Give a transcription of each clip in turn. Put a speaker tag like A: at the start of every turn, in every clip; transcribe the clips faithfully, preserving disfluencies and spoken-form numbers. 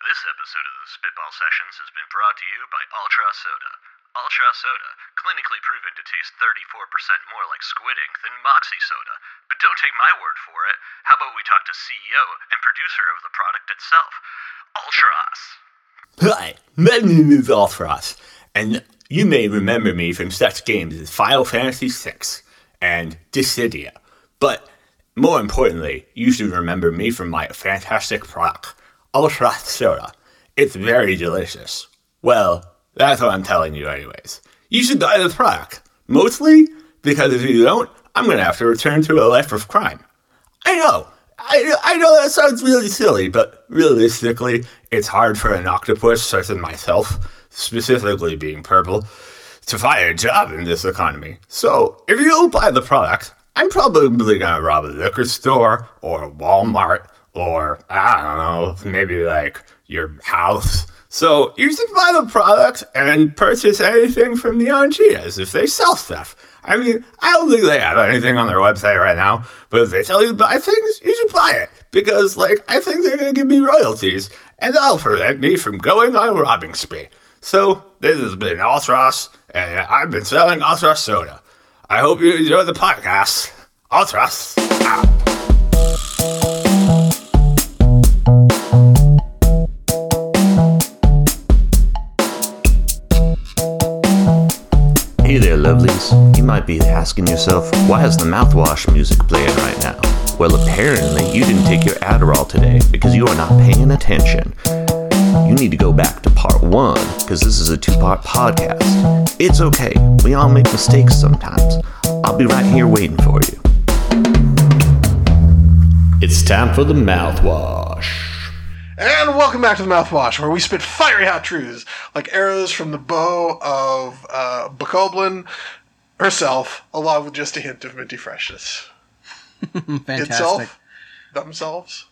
A: This episode of the Spitball Sessions has been brought to you by Ultra Soda. Ultra Soda, clinically proven to taste thirty-four percent more like squid ink than Moxie Soda. But don't take my word for it. How about we talk to C E O and producer of the product itself, Ultras?
B: Hi, my name is Ultras, and you may remember me from such games as Final Fantasy six and Dissidia. But more importantly, you should remember me from my fantastic product, Ultra Soda. It's very delicious. Well, that's what I'm telling you anyways. You should buy the product. Mostly because if you don't, I'm going to have to return to a life of crime. I know. I, I know that sounds really silly, but realistically, it's hard for an octopus such as myself, specifically being purple, to find a job in this economy. So, if you don't buy the product, I'm probably going to rob a liquor store, or Walmart, or, I don't know, maybe like your house. So, you should buy the product and purchase anything from Neon Cheetahs if they sell stuff. I mean, I don't think they have anything on their website right now, but if they tell you to buy things, you should buy it. Because, like, I think they're going to give me royalties, and that'll prevent me from going on a robbing spree. So, this has been Ultras, and I've been selling Ultra Soda. I hope you enjoy the podcast. Ultras out.
C: Hey there, lovelies. You might be asking yourself, why is the mouthwash music playing right now? Well, apparently you didn't take your Adderall today because you are not paying attention. You need to go back to part one because this is a two-part podcast. It's okay. We all make mistakes sometimes. I'll be right here waiting for you. It's time for the mouthwash.
D: And welcome back to the Mouthwash, where we spit fiery hot truths like arrows from the bow of uh, Bokoblin herself, along with just a hint of minty freshness.
E: Fantastic.
D: Itself? Themselves?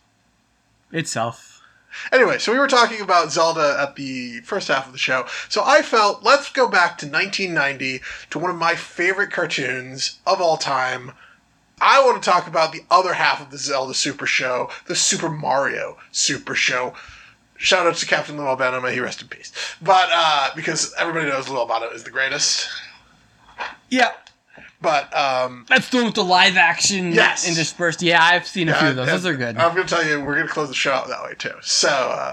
E: Itself.
D: Anyway, so we were talking about Zelda at the first half of the show. So I felt, let's go back to nineteen ninety to one of my favorite cartoons of all time. I want to talk about the other half of the Zelda Super Show, the Super Mario Super Show. Shout out to Captain Lou Albano, may he rest in peace. But, uh, because everybody knows Lou Albano is the greatest.
E: Yeah.
D: But, um...
E: That's the one with the live action
D: yes.
E: interspersed. Yeah, I've seen a
D: yeah,
E: few of those.
D: and,
E: Those are good.
D: I'm going to tell you, we're going to close the show out that way, too. So, uh...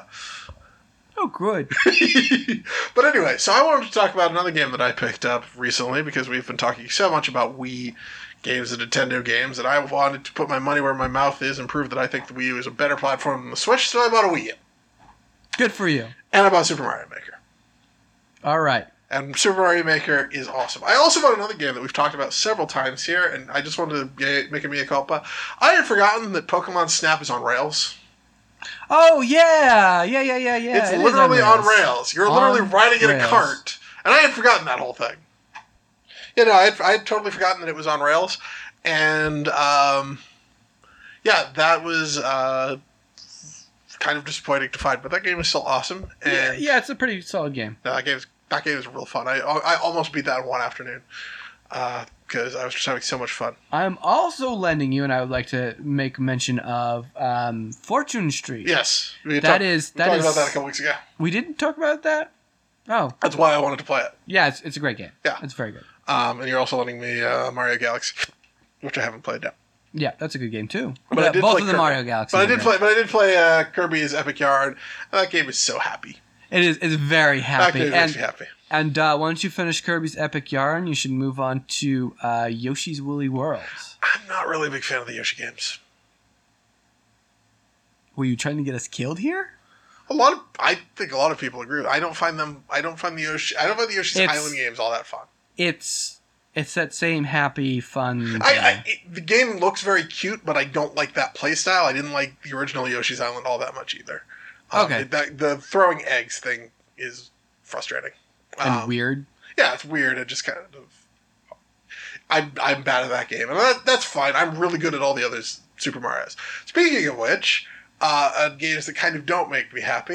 E: Oh, good.
D: But anyway, so I wanted to talk about another game that I picked up recently, because we've been talking so much about Wii games and Nintendo games, and I wanted to put my money where my mouth is and prove that I think the Wii U is a better platform than the Switch, so I bought a Wii U.
E: Good for you.
D: And I bought Super Mario Maker.
E: All right.
D: And Super Mario Maker is awesome. I also bought another game that we've talked about several times here, and I just wanted to make a mea culpa. I had forgotten that Pokemon Snap is on rails.
E: Oh, yeah. Yeah, yeah, yeah, yeah.
D: It's
E: it
D: literally on
E: on
D: rails.
E: rails.
D: You're literally
E: On
D: riding in a
E: rails.
D: cart. And I had forgotten that whole thing. You know, I had, I had totally forgotten that it was on rails. And, um, yeah, that was uh, kind of disappointing to find. But that game is still awesome. And
E: Yeah, yeah, it's a pretty solid game.
D: that game is, that game is real fun. I, I almost beat that in one afternoon. Because uh, I was just having so much fun.
E: I'm also lending you, and I would like to make mention of um, Fortune Street.
D: Yes. We
E: That
D: talked,
E: is-
D: we
E: that
D: talked
E: is-
D: about that a couple weeks ago.
E: We didn't talk about that? Oh.
D: That's why I wanted to play it.
E: Yeah, it's, it's a great game.
D: Yeah.
E: It's very good.
D: Um, and you're also letting me uh, Mario Galaxy, which I haven't played yet.
E: Yeah, that's a good game, too.
D: But I did
E: Both
D: play
E: of the
D: Kirby.
E: Mario Galaxy.
D: But I
E: are
D: did
E: great.
D: play. But I did play uh, Kirby's Epic Yarn. And that game is so happy.
E: It is it's very
D: That
E: happy.
D: game
E: and
D: makes me happy.
E: and uh, once you finish Kirby's Epic Yarn, you should move on to uh, Yoshi's Woolly Worlds.
D: I'm not really a big fan of the Yoshi games.
E: Were you trying to get us killed here?
D: A lot of, I think a lot of people agree with. I don't find them. I don't find the Yoshi. I don't find the Yoshi's
E: It's-
D: Island games all that fun.
E: It's it's that same happy, fun.
D: I,
E: thing.
D: I it, the game looks very cute, but I don't like that playstyle. I didn't like the original Yoshi's Island all that much either. Um,
E: Okay.
D: it- that, the throwing eggs thing is frustrating.
E: and
D: Um,
E: weird.
D: Yeah, it's weird. It just kind of. I'm I'm bad at that game, and that, that's fine. I'm really good at all the others Super Mario's. Speaking of which, uh, uh, games that kind of don't make me happy,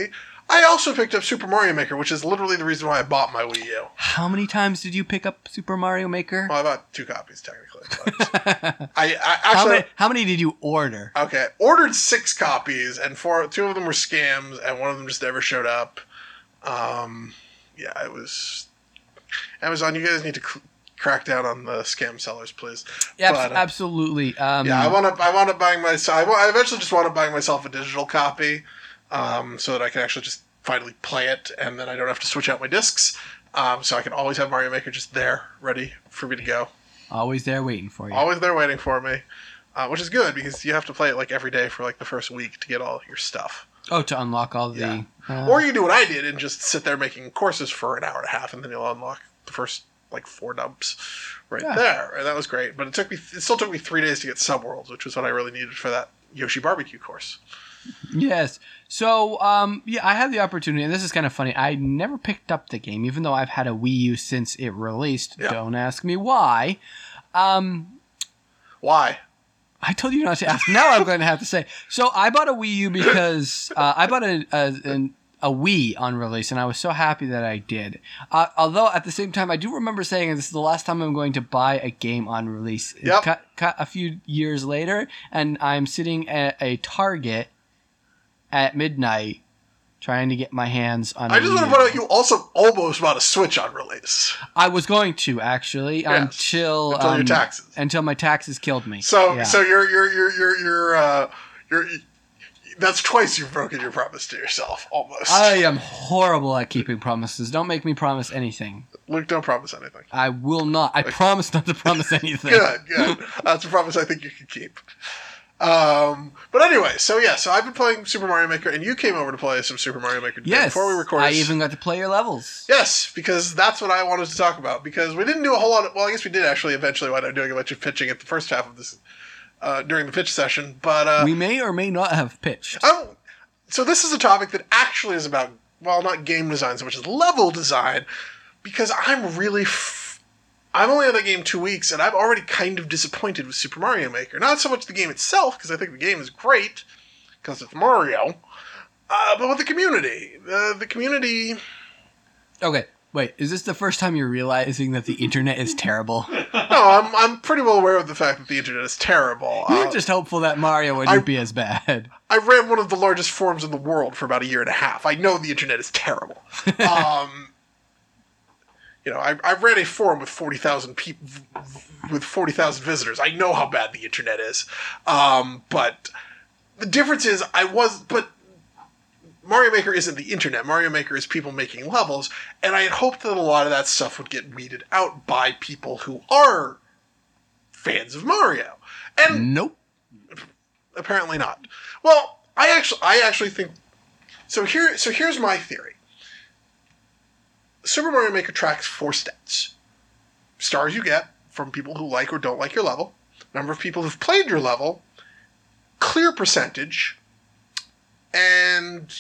D: I also picked up Super Mario Maker, which is literally the reason why I bought my Wii U.
E: How many times did you pick up Super Mario Maker?
D: Well, I bought two copies, technically. But I, I
E: how,
D: actually...
E: many, how many did you order?
D: Okay, ordered six copies, and four, two of them were scams, and one of them just never showed up. Um, yeah, it was... Amazon, you guys need to cl- crack down on the scam sellers, please.
E: Yeah,
D: but, uh,
E: absolutely. Um,
D: yeah, I want to. I want to buying myself. I eventually just want to buy myself a digital copy, um, so that I can actually just finally play it, and then I don't have to switch out my discs. Um, so I can always have Mario Maker just there, ready for me to go.
E: Always there waiting for you.
D: Always there waiting for me, uh, which is good because you have to play it like every day for like the first week to get all your stuff.
E: Oh, to unlock all the...
D: Yeah.
E: Uh,
D: Or you can do what I did and just sit there making courses for an hour and a half, and then you'll unlock the first like four dumps right
E: Yeah.
D: there, and that was great. But it took me, it still took me three days to get Subworlds, which was what I really needed for that Yoshi Barbecue course.
E: Yes. So, um, yeah, I had the opportunity, and this is kind of funny. I never picked up the game, even though I've had a Wii U since it released.
D: Yeah.
E: Don't ask me why. Um,
D: Why?
E: I told you not to ask. Now I'm going to have to say. So I bought a Wii U because uh, I bought a, a, an, a Wii on release, and I was so happy that I did. Uh, although at the same time, I do remember saying this is the last time I'm going to buy a game on release.
D: Yep.
E: Cut, cut a few years later, and I'm sitting at a Target at midnight trying to get my hands on a
D: I just
E: Wii
D: want to
E: U.
D: point out you also almost bought a Switch on release.
E: I was going to, actually,
D: Yes.
E: until...
D: Until your
E: um,
D: taxes.
E: Until my taxes killed me.
D: So,
E: Yeah.
D: so you're you're you're you're you're uh, you're. That's twice you've broken your promise to yourself, almost.
E: I am horrible at keeping promises. Don't make me promise anything.
D: Luke, don't promise anything.
E: I will not. I promise not to promise anything.
D: Good, good. That's a promise I think you can keep. Um, but anyway, so yeah, so I've been playing Super Mario Maker, and you came over to play some Super Mario Maker today
E: Yes.
D: before we recorded.
E: I even got to play your levels.
D: Yes, because that's what I wanted to talk about. Because we didn't do a whole lot of. Well, I guess we did actually eventually wind up doing a bunch of pitching at the first half of this uh, during the pitch session. But uh,
E: We may or may not have pitched.
D: I'm, so this is a topic that actually is about, well, not game design so much as level design, because I'm really. F- I've only had that game two weeks, and I'm already kind of disappointed with Super Mario Maker. Not so much the game itself, because I think the game is great, because it's Mario, uh, but with the community. Uh, the community...
E: Okay, wait. Is this the first time you're realizing that the internet is terrible?
D: No, I'm I'm pretty well aware of the fact that the internet is terrible.
E: You were
D: Uh,
E: just hopeful that Mario wouldn't
D: I-
E: be as bad.
D: I ran one of the largest forums in the world for about a year and a half. I know the internet is terrible. um, you know, I, I ran a forum with forty thousand people, with forty thousand visitors. I know how bad the internet is. Um, but the difference is, I was, but Mario Maker isn't the internet. Mario Maker is people making levels, and I had hoped that a lot of that stuff would get weeded out by people who are fans of Mario. And
E: Nope.
D: apparently not. Well, I actually, I actually think. So here, so here's my theory. Super Mario Maker tracks four stats: stars you get from people who like or don't like your level, number of people who've played your level, clear percentage, and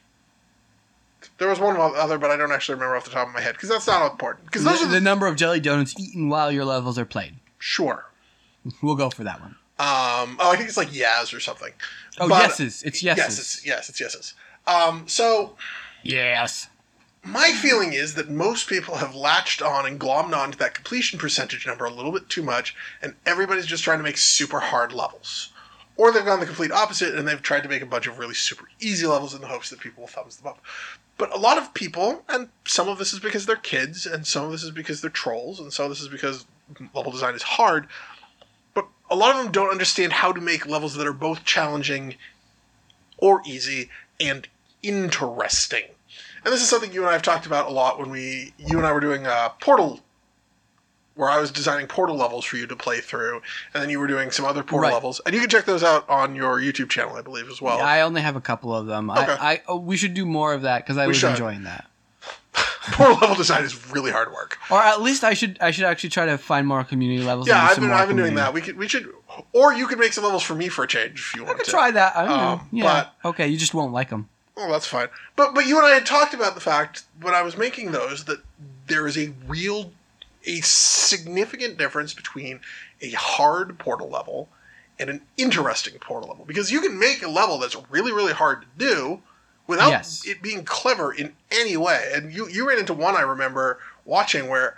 D: there was one other, but I don't actually remember off the top of my head because that's not important. Because those
E: The,
D: are the,
E: the number of jelly donuts eaten while your levels are played.
D: sure.
E: We'll go for that one.
D: Um, oh, I think it's like Yaz or something.
E: Oh,
D: But-
E: yeses. It's yeses.
D: Yes, it's, yes, it's yeses. Um, so
E: Yes.
D: my feeling is that most people have latched on and glommed on to that completion percentage number a little bit too much, and everybody's just trying to make super hard levels. Or they've gone the complete opposite, and they've tried to make a bunch of really super easy levels in the hopes that people will thumbs them up. But a lot of people, and some of this is because they're kids, and some of this is because they're trolls, and some of this is because level design is hard, but a lot of them don't understand how to make levels that are both challenging or easy and interesting. And this is something you and I have talked about a lot when we, you and I were doing uh, Portal, where I was designing Portal levels for you to play through, and then you were doing some other Portal
E: Right.
D: levels. And you can check those out on your YouTube channel, I believe, as well.
E: Yeah, I only have a couple of them.
D: Okay.
E: I, I oh, we should do more of that because I
D: We
E: was
D: should.
E: enjoying that.
D: Portal level design is really hard work.
E: Or at least I should I should actually try to find more community levels.
D: Yeah,
E: and do
D: I've
E: some
D: been,
E: more
D: I've been doing
E: community.
D: that. We could, we should, or you could make some levels for me for a change if you
E: I
D: want
E: could
D: to.
E: try that. I don't
D: Um,
E: know. Yeah.
D: but-
E: Okay, you just won't like them.
D: Oh, that's fine. But but you and I had talked about the fact when I was making those that there is a real, a significant difference between a hard Portal level and an interesting Portal level. Because you can make a level that's really, really hard to do without
E: Yes.
D: it being clever in any way. And you, you ran into one I remember watching where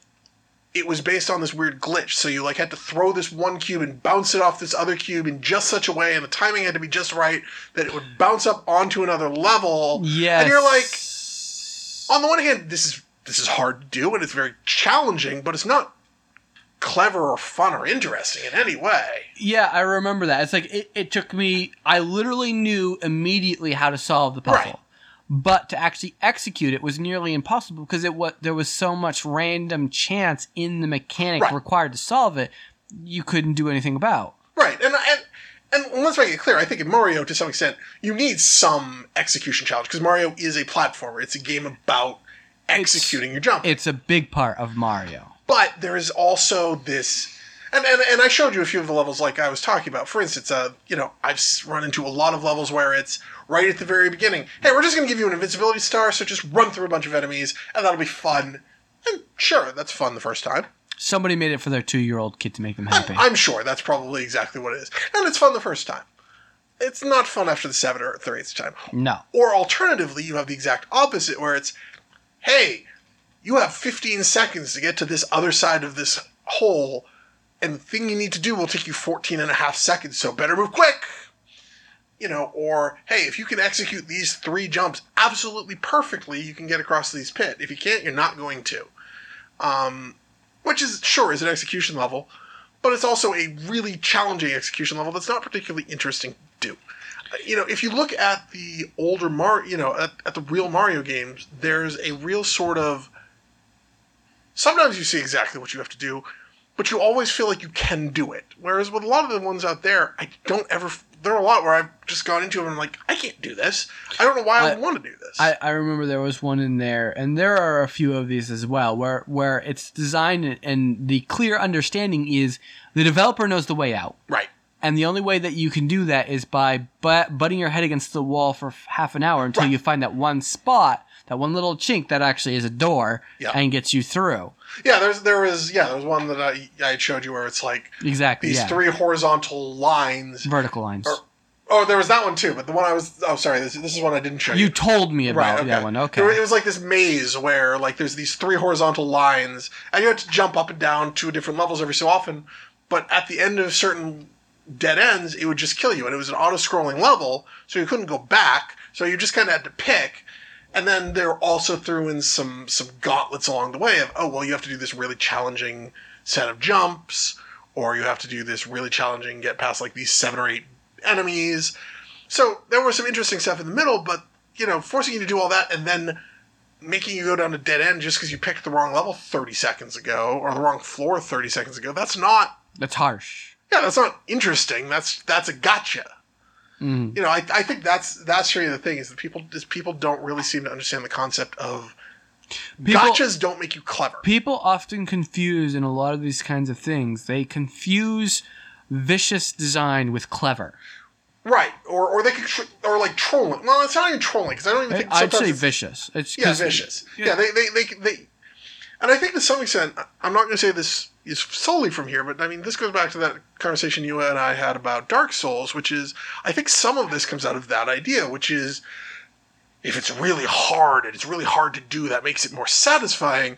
D: it was based on this weird glitch. So you like had to throw this one cube and bounce it off this other cube in just such a way, and the timing had to be just right that it would bounce up onto another level.
E: Yes.
D: And you're like, on the one hand, this is this is hard to do and it's very challenging, but it's not clever or fun or interesting in any way.
E: Yeah, I remember that. It's like it, it took me. I literally knew immediately how to solve the puzzle.
D: Right.
E: But to actually execute it was nearly impossible because it was, there was so much random chance in the mechanic
D: Right.
E: required to solve it, you couldn't do anything about.
D: Right, and and and let's make it clear. I think in Mario, to some extent, you need some execution challenge because Mario is a platformer. It's a game about executing your jump.
E: It's a big part of Mario.
D: But there is also this, and, and and I showed you a few of the levels like I was talking about. For instance, uh, you know, I've s- run into a lot of levels where it's right at the very beginning. Hey, we're just going to give you an invincibility star, so just run through a bunch of enemies, and that'll be fun. And sure, that's fun the first time.
E: Somebody made it for their two-year-old kid to make them happy.
D: I'm sure that's probably exactly what it is. And it's fun the first time. It's not fun after the seventh or the eighth time.
E: No.
D: Or alternatively, you have the exact opposite where it's, hey, you have fifteen seconds to get to this other side of this hole, and the thing you need to do will take you fourteen and a half seconds, so better move quick. You know, or, hey, if you can execute these three jumps absolutely perfectly, you can get across these pit. If you can't, you're not going to. Um, which is, sure, is an execution level, but it's also a really challenging execution level that's not particularly interesting to do. You know, if you look at the older Mario, you know, at, at the real Mario games, there's a real sort of, sometimes you see exactly what you have to do, but you always feel like you can do it. Whereas with a lot of the ones out there, I don't ever, there are a lot where I've just gone into them and I'm like, I can't do this. I don't know why I,
E: I-
D: would want to do this.
E: I, I remember there was one in there, and there are a few of these as well, where, where it's designed and- and the clear understanding is the developer knows the way out.
D: right.
E: And the only way that you can do that is by butt, butting your head against the wall for f- half an hour until
D: Right.
E: you find that one spot, that one little chink that actually is a door,
D: Yeah.
E: and gets you through.
D: Yeah, there's there was yeah there was one that I I had showed you where it's like
E: Exactly.
D: these
E: yeah.
D: three horizontal lines.
E: vertical lines.
D: Or- Oh, there was that one too, but the one I was oh sorry this this is one I didn't show you.
E: You told me about
D: Right, okay.
E: that one. Okay.
D: There- It was like this maze where like there's these three horizontal lines, and you had to jump up and down to different levels every so often. But at the end of certain dead ends, it would just kill you, and it was an auto-scrolling level, so you couldn't go back. So you just kind of had to pick. And then there also threw in some some gauntlets along the way of oh well you have to do this really challenging set of jumps, or you have to do this really challenging get past like these seven or eight enemies. So there was some interesting stuff in the middle, but you know, forcing you to do all that and then making you go down a dead end just because you picked the wrong level thirty seconds ago or the wrong floor thirty seconds ago. That's not,
E: That's harsh.
D: yeah, that's not interesting. That's that's a gotcha.
E: Mhm.
D: You know, I, I think that's that's really the thing is that people is people don't really seem to understand the concept of
E: People-
D: gotchas don't make you clever.
E: People often confuse in a lot of these kinds of things. They confuse vicious design with clever.
D: Right, or or they could tr- or like trolling. Well, it's not even trolling because I don't even think
E: I'd
D: sometimes
E: say
D: it's-
E: vicious. It's
D: Yeah,
E: 'cause-
D: vicious.
E: yeah.
D: Yeah, they, they, they, they, and I think to some extent, I'm not going to say this is solely from here, but I mean, this goes back to that conversation you and I had about Dark Souls, which is, I think some of this comes out of that idea, which is, if it's really hard and it's really hard to do, that makes it more satisfying.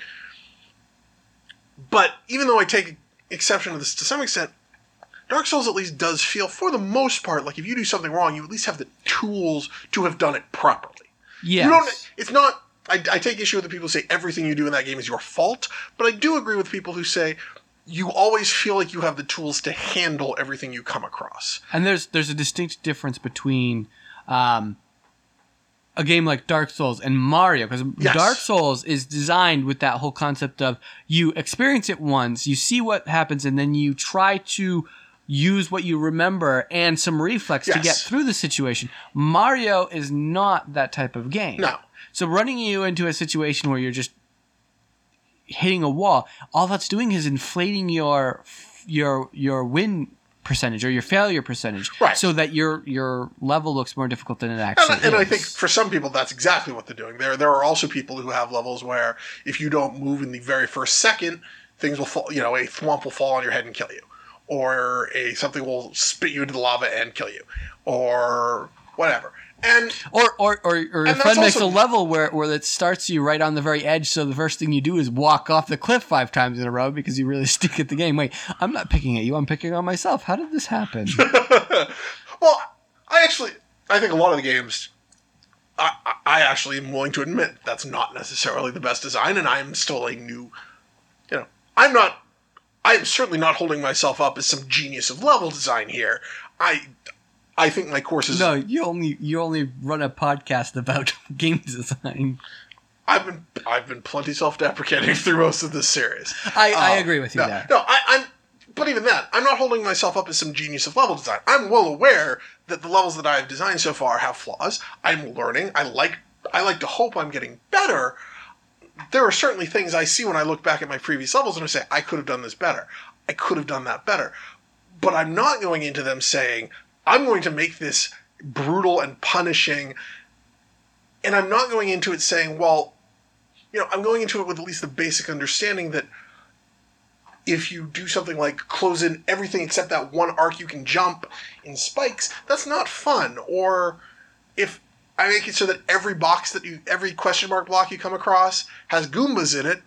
D: But even though I take exception to this to some extent, Dark Souls at least does feel, for the most part, like if you do something wrong, you at least have the tools to have done it properly.
E: Yes.
D: You don't. It's not. I, I take issue with the people who say everything you do in that game is your fault, but I do agree with people who say you always feel like you have the tools to handle everything you come across.
E: And there's there's a distinct difference between um, a game like Dark Souls and Mario, because
D: Yes.
E: Dark Souls is designed with that whole concept of you experience it once, you see what happens, and then you try to use what you remember and some reflex to
D: Yes.
E: get through the situation. Mario is not that type of game.
D: No.
E: So running you into a situation where you're just hitting a wall, all that's doing is inflating your your your win percentage or your failure percentage,
D: Right.
E: so that your your level looks more difficult than it actually
D: And, and
E: is.
D: I think for some people that's exactly what they're doing. There there are also people who have levels where if you don't move in the very first second, things will fall. You know, a thwomp will fall on your head and kill you, or a something will spit you into the lava and kill you, or whatever. And
E: Or or or, or your
D: And
E: friend
D: that's
E: makes a
D: also-
E: level where where it starts you right on the very edge, so the first thing you do is walk off the cliff five times in a row because you really stick at the game. Wait, I'm not picking at you. I'm picking on myself. How did this happen?
D: well, I actually I think a lot of the games. I, I I actually am willing to admit that's not necessarily the best design, and I am still a new. You know, I'm not. I am certainly not holding myself up as some genius of level design here. I. I think my course is.
E: No, you only you only run a podcast about game design.
D: I've been I've been plenty self-deprecating through most of this series.
E: I, I
D: Uh,
E: agree with you
D: no,
E: there.
D: No, I, I'm. But even that, I'm not holding myself up as some genius of level design. I'm well aware that the levels that I've designed so far have flaws. I'm learning. I like. I like to hope I'm getting better. There are certainly things I see when I look back at my previous levels and I say, I could have done this better. I could have done that better. But I'm not going into them saying, I'm going to make this brutal and punishing. And I'm not going into it saying, well, you know, I'm going into it with at least the basic understanding that if you do something like close in everything except that one arc you can jump in spikes, that's not fun. Or if I make it so that every box that you, every question mark block you come across has Goombas in it,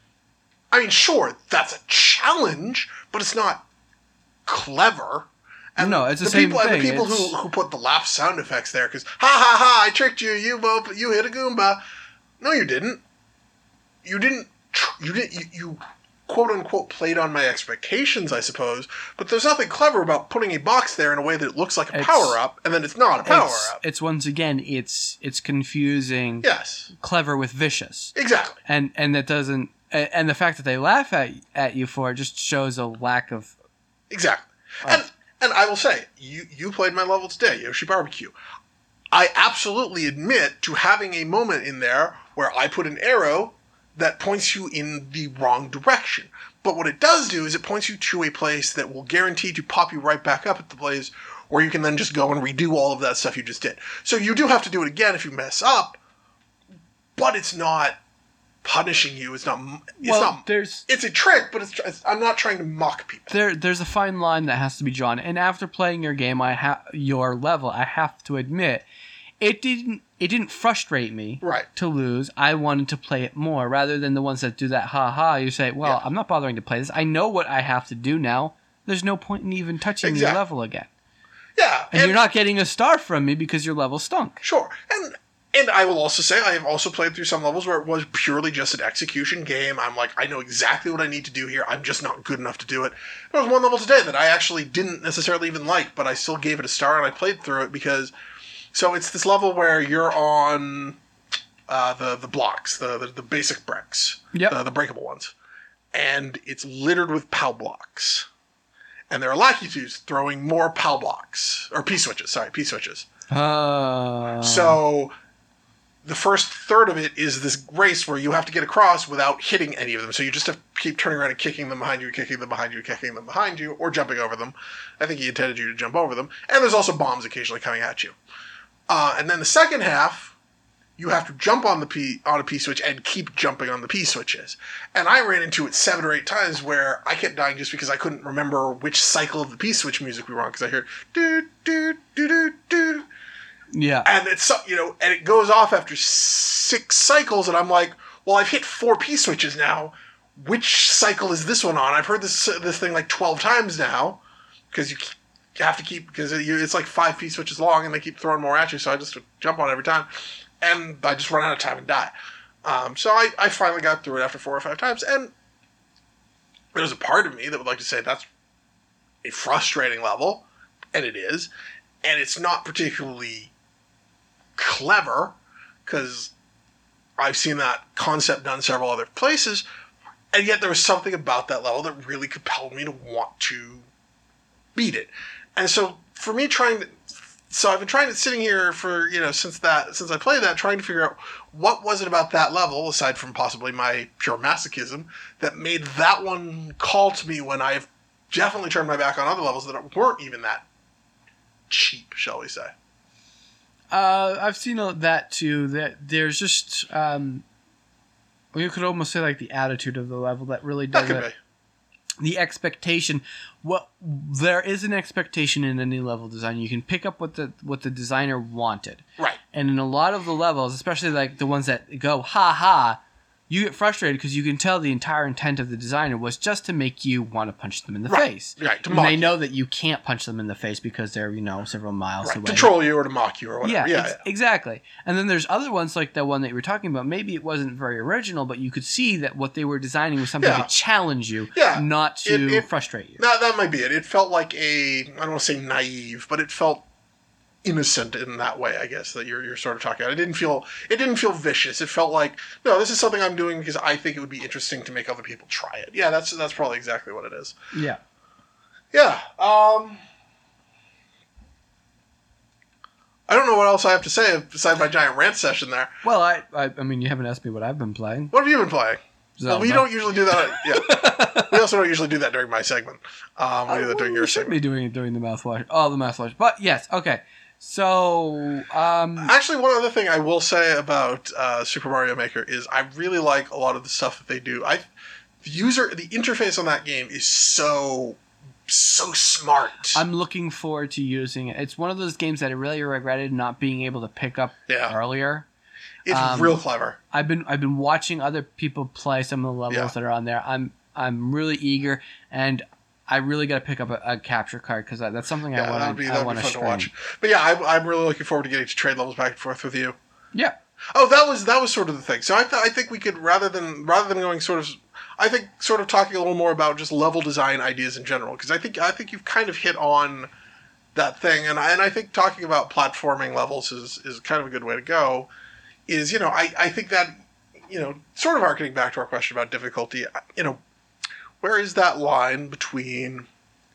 D: I mean, sure, that's a challenge, but it's not clever. And
E: No, it's the
D: the
E: same
D: people, And
E: thing.
D: the people
E: It's-
D: who, who put the laugh sound effects there, because, ha ha ha, I tricked you, you op- you hit a Goomba. No, you didn't. You didn't, tr- you didn't, you, you quote unquote played on my expectations, I suppose, but there's nothing clever about putting a box there in a way that it looks like a
E: It's-
D: power up, and then it's not a power
E: It's,
D: up.
E: it's once again, it's it's confusing,
D: Yes,
E: clever with vicious,
D: exactly.
E: and and that doesn't, and and the fact that they laugh at at you for it just shows a lack of.
D: Exactly. And and I will say, you you played my level today, Yoshi Barbecue. I absolutely admit to having a moment in there where I put an arrow that points you in the wrong direction. But what it does do is it points you to a place that will guarantee to pop you right back up at the place where you can then just go and redo all of that stuff you just did. So you do have to do it again if you mess up, but it's not punishing you. It's not. It's
E: Well,
D: not.
E: there's
D: It's a trick, but it's, it's. I'm not trying to mock people.
E: there there's a fine line that has to be drawn. And after playing your game, I have your level. I have to admit, it didn't it didn't frustrate me
D: Right.
E: to lose. I wanted to play it more rather than the ones that do that. Ha ha! You say, well,
D: Yeah.
E: I'm not bothering to play this. I know what I have to do now. There's no point in even touching
D: Exactly.
E: your level again.
D: Yeah,
E: And, you're not getting a star from me because your level stunk.
D: Sure, and and I will also say I have also played through some levels where it was purely just an execution game. I'm like, I know exactly what I need to do here. I'm just not good enough to do it. There was one level today that I actually didn't necessarily even like, but I still gave it a star and I played through it because. So it's this level where you're on uh, the the blocks, the the, the basic bricks,
E: Yep.
D: the, the breakable ones, and it's littered with POW blocks. And there are Lakitus throwing more POW blocks, or P-switches, sorry, P-switches.
E: Uh,
D: So the first third of it is this race where you have to get across without hitting any of them. So you just have to keep turning around and kicking them behind you, kicking them behind you, kicking them behind you, or jumping over them. I think he intended you to jump over them. And there's also bombs occasionally coming at you. Uh, and then the second half, you have to jump on the P on a P switch and keep jumping on the P switches. And I ran into it seven or eight times where I kept dying just because I couldn't remember which cycle of the P switch music we were on because I heard do do do do do.
E: yeah.
D: And it's so- you know, and it goes off after six cycles, and I'm like, well, I've hit four P switches now. Which cycle is this one on? I've heard this this thing like twelve times now because you you have to keep because it's like five P switches long, and they keep throwing more at you. So I just jump on every time, and I just run out of time and die. Um, so I, I finally got through it after four or five times, and there's a part of me that would like to say that's a frustrating level, and it is, and it's not particularly clever because I've seen that concept done several other places, and yet there was something about that level that really compelled me to want to beat it. And so for me trying to so I've been trying to sitting here for, you know, since that since I played that, trying to figure out what was it about that level, aside from possibly my pure masochism, that made that one call to me when I've definitely turned my back on other levels that weren't even that cheap, shall we say.
E: Uh, I've seen that too. That there's just, um, well, you could almost say like the attitude of the level that really
D: That
E: does
D: could
E: it. the expectation. What there is an expectation in any level design. You can pick up what the what the designer wanted,
D: Right.
E: and in a lot of the levels, especially like the ones that go ha ha, you get frustrated because you can tell the entire intent of the designer was just to make you want to punch them in the
D: Right.
E: face.
D: Right, to
E: And
D: mock
E: they
D: you.
E: know that you can't punch them in the face because they're, you know, several miles
D: Right.
E: away.
D: To troll you or to mock you or whatever.
E: Yeah,
D: Yeah.
E: ex-
D: yeah.
E: exactly. And then there's other ones like the one that you were talking about. Maybe it wasn't very original, but you could see that what they were designing was something
D: Yeah.
E: to challenge you,
D: Yeah.
E: not to
D: It- it-
E: frustrate you.
D: That, that might be it. It felt like a, I don't want to say naive, but it felt innocent in that way, I guess, that you're you're sort of talking about. It didn't feel it didn't feel vicious. It felt like, no, this is something I'm doing because I think it would be interesting to make other people try it. Yeah, that's that's probably exactly what it is.
E: Yeah.
D: Yeah. Um I don't know what else I have to say besides my giant rant session there.
E: Well, I, I I mean, you haven't asked me what I've been playing.
D: What have you been playing? Well, we
E: Zelda.
D: don't usually do that. Yeah. We also don't usually do that during my segment. Um, we do that during
E: we
D: your
E: should
D: segment.
E: be doing it during the mouthwash. Oh, the mouthwash. But yes, okay. So, um,
D: Actually, one other thing I will say about uh, Super Mario Maker is I really like a lot of the stuff that they do. I, the user, the interface on that game is so, so smart.
E: I'm looking forward to using it. It's one of those games that I really regretted not being able to pick up
D: Yeah.
E: earlier.
D: it's
E: um,
D: real clever.
E: I've been I've been watching other people play some of the levels
D: Yeah.
E: that are on there. I'm I'm really eager, and I really got to pick up a, a capture card because that's something
D: Yeah,
E: I
D: that
E: want
D: would be
E: to.
D: that
E: I
D: would
E: want
D: be
E: to
D: fun to watch. But yeah, I, I'm really looking forward to getting to trade levels back and forth with you.
E: Yeah,
D: Oh, that was that was sort of the thing. So I th- I think we could rather than rather than going sort of, I think sort of talking a little more about just level design ideas in general, because I think I think you've kind of hit on that thing, and I, and I think talking about platforming levels is is kind of a good way to go. Is, you know, I I think that, you know, sort of harkening back to our question about difficulty, you know, where is that line between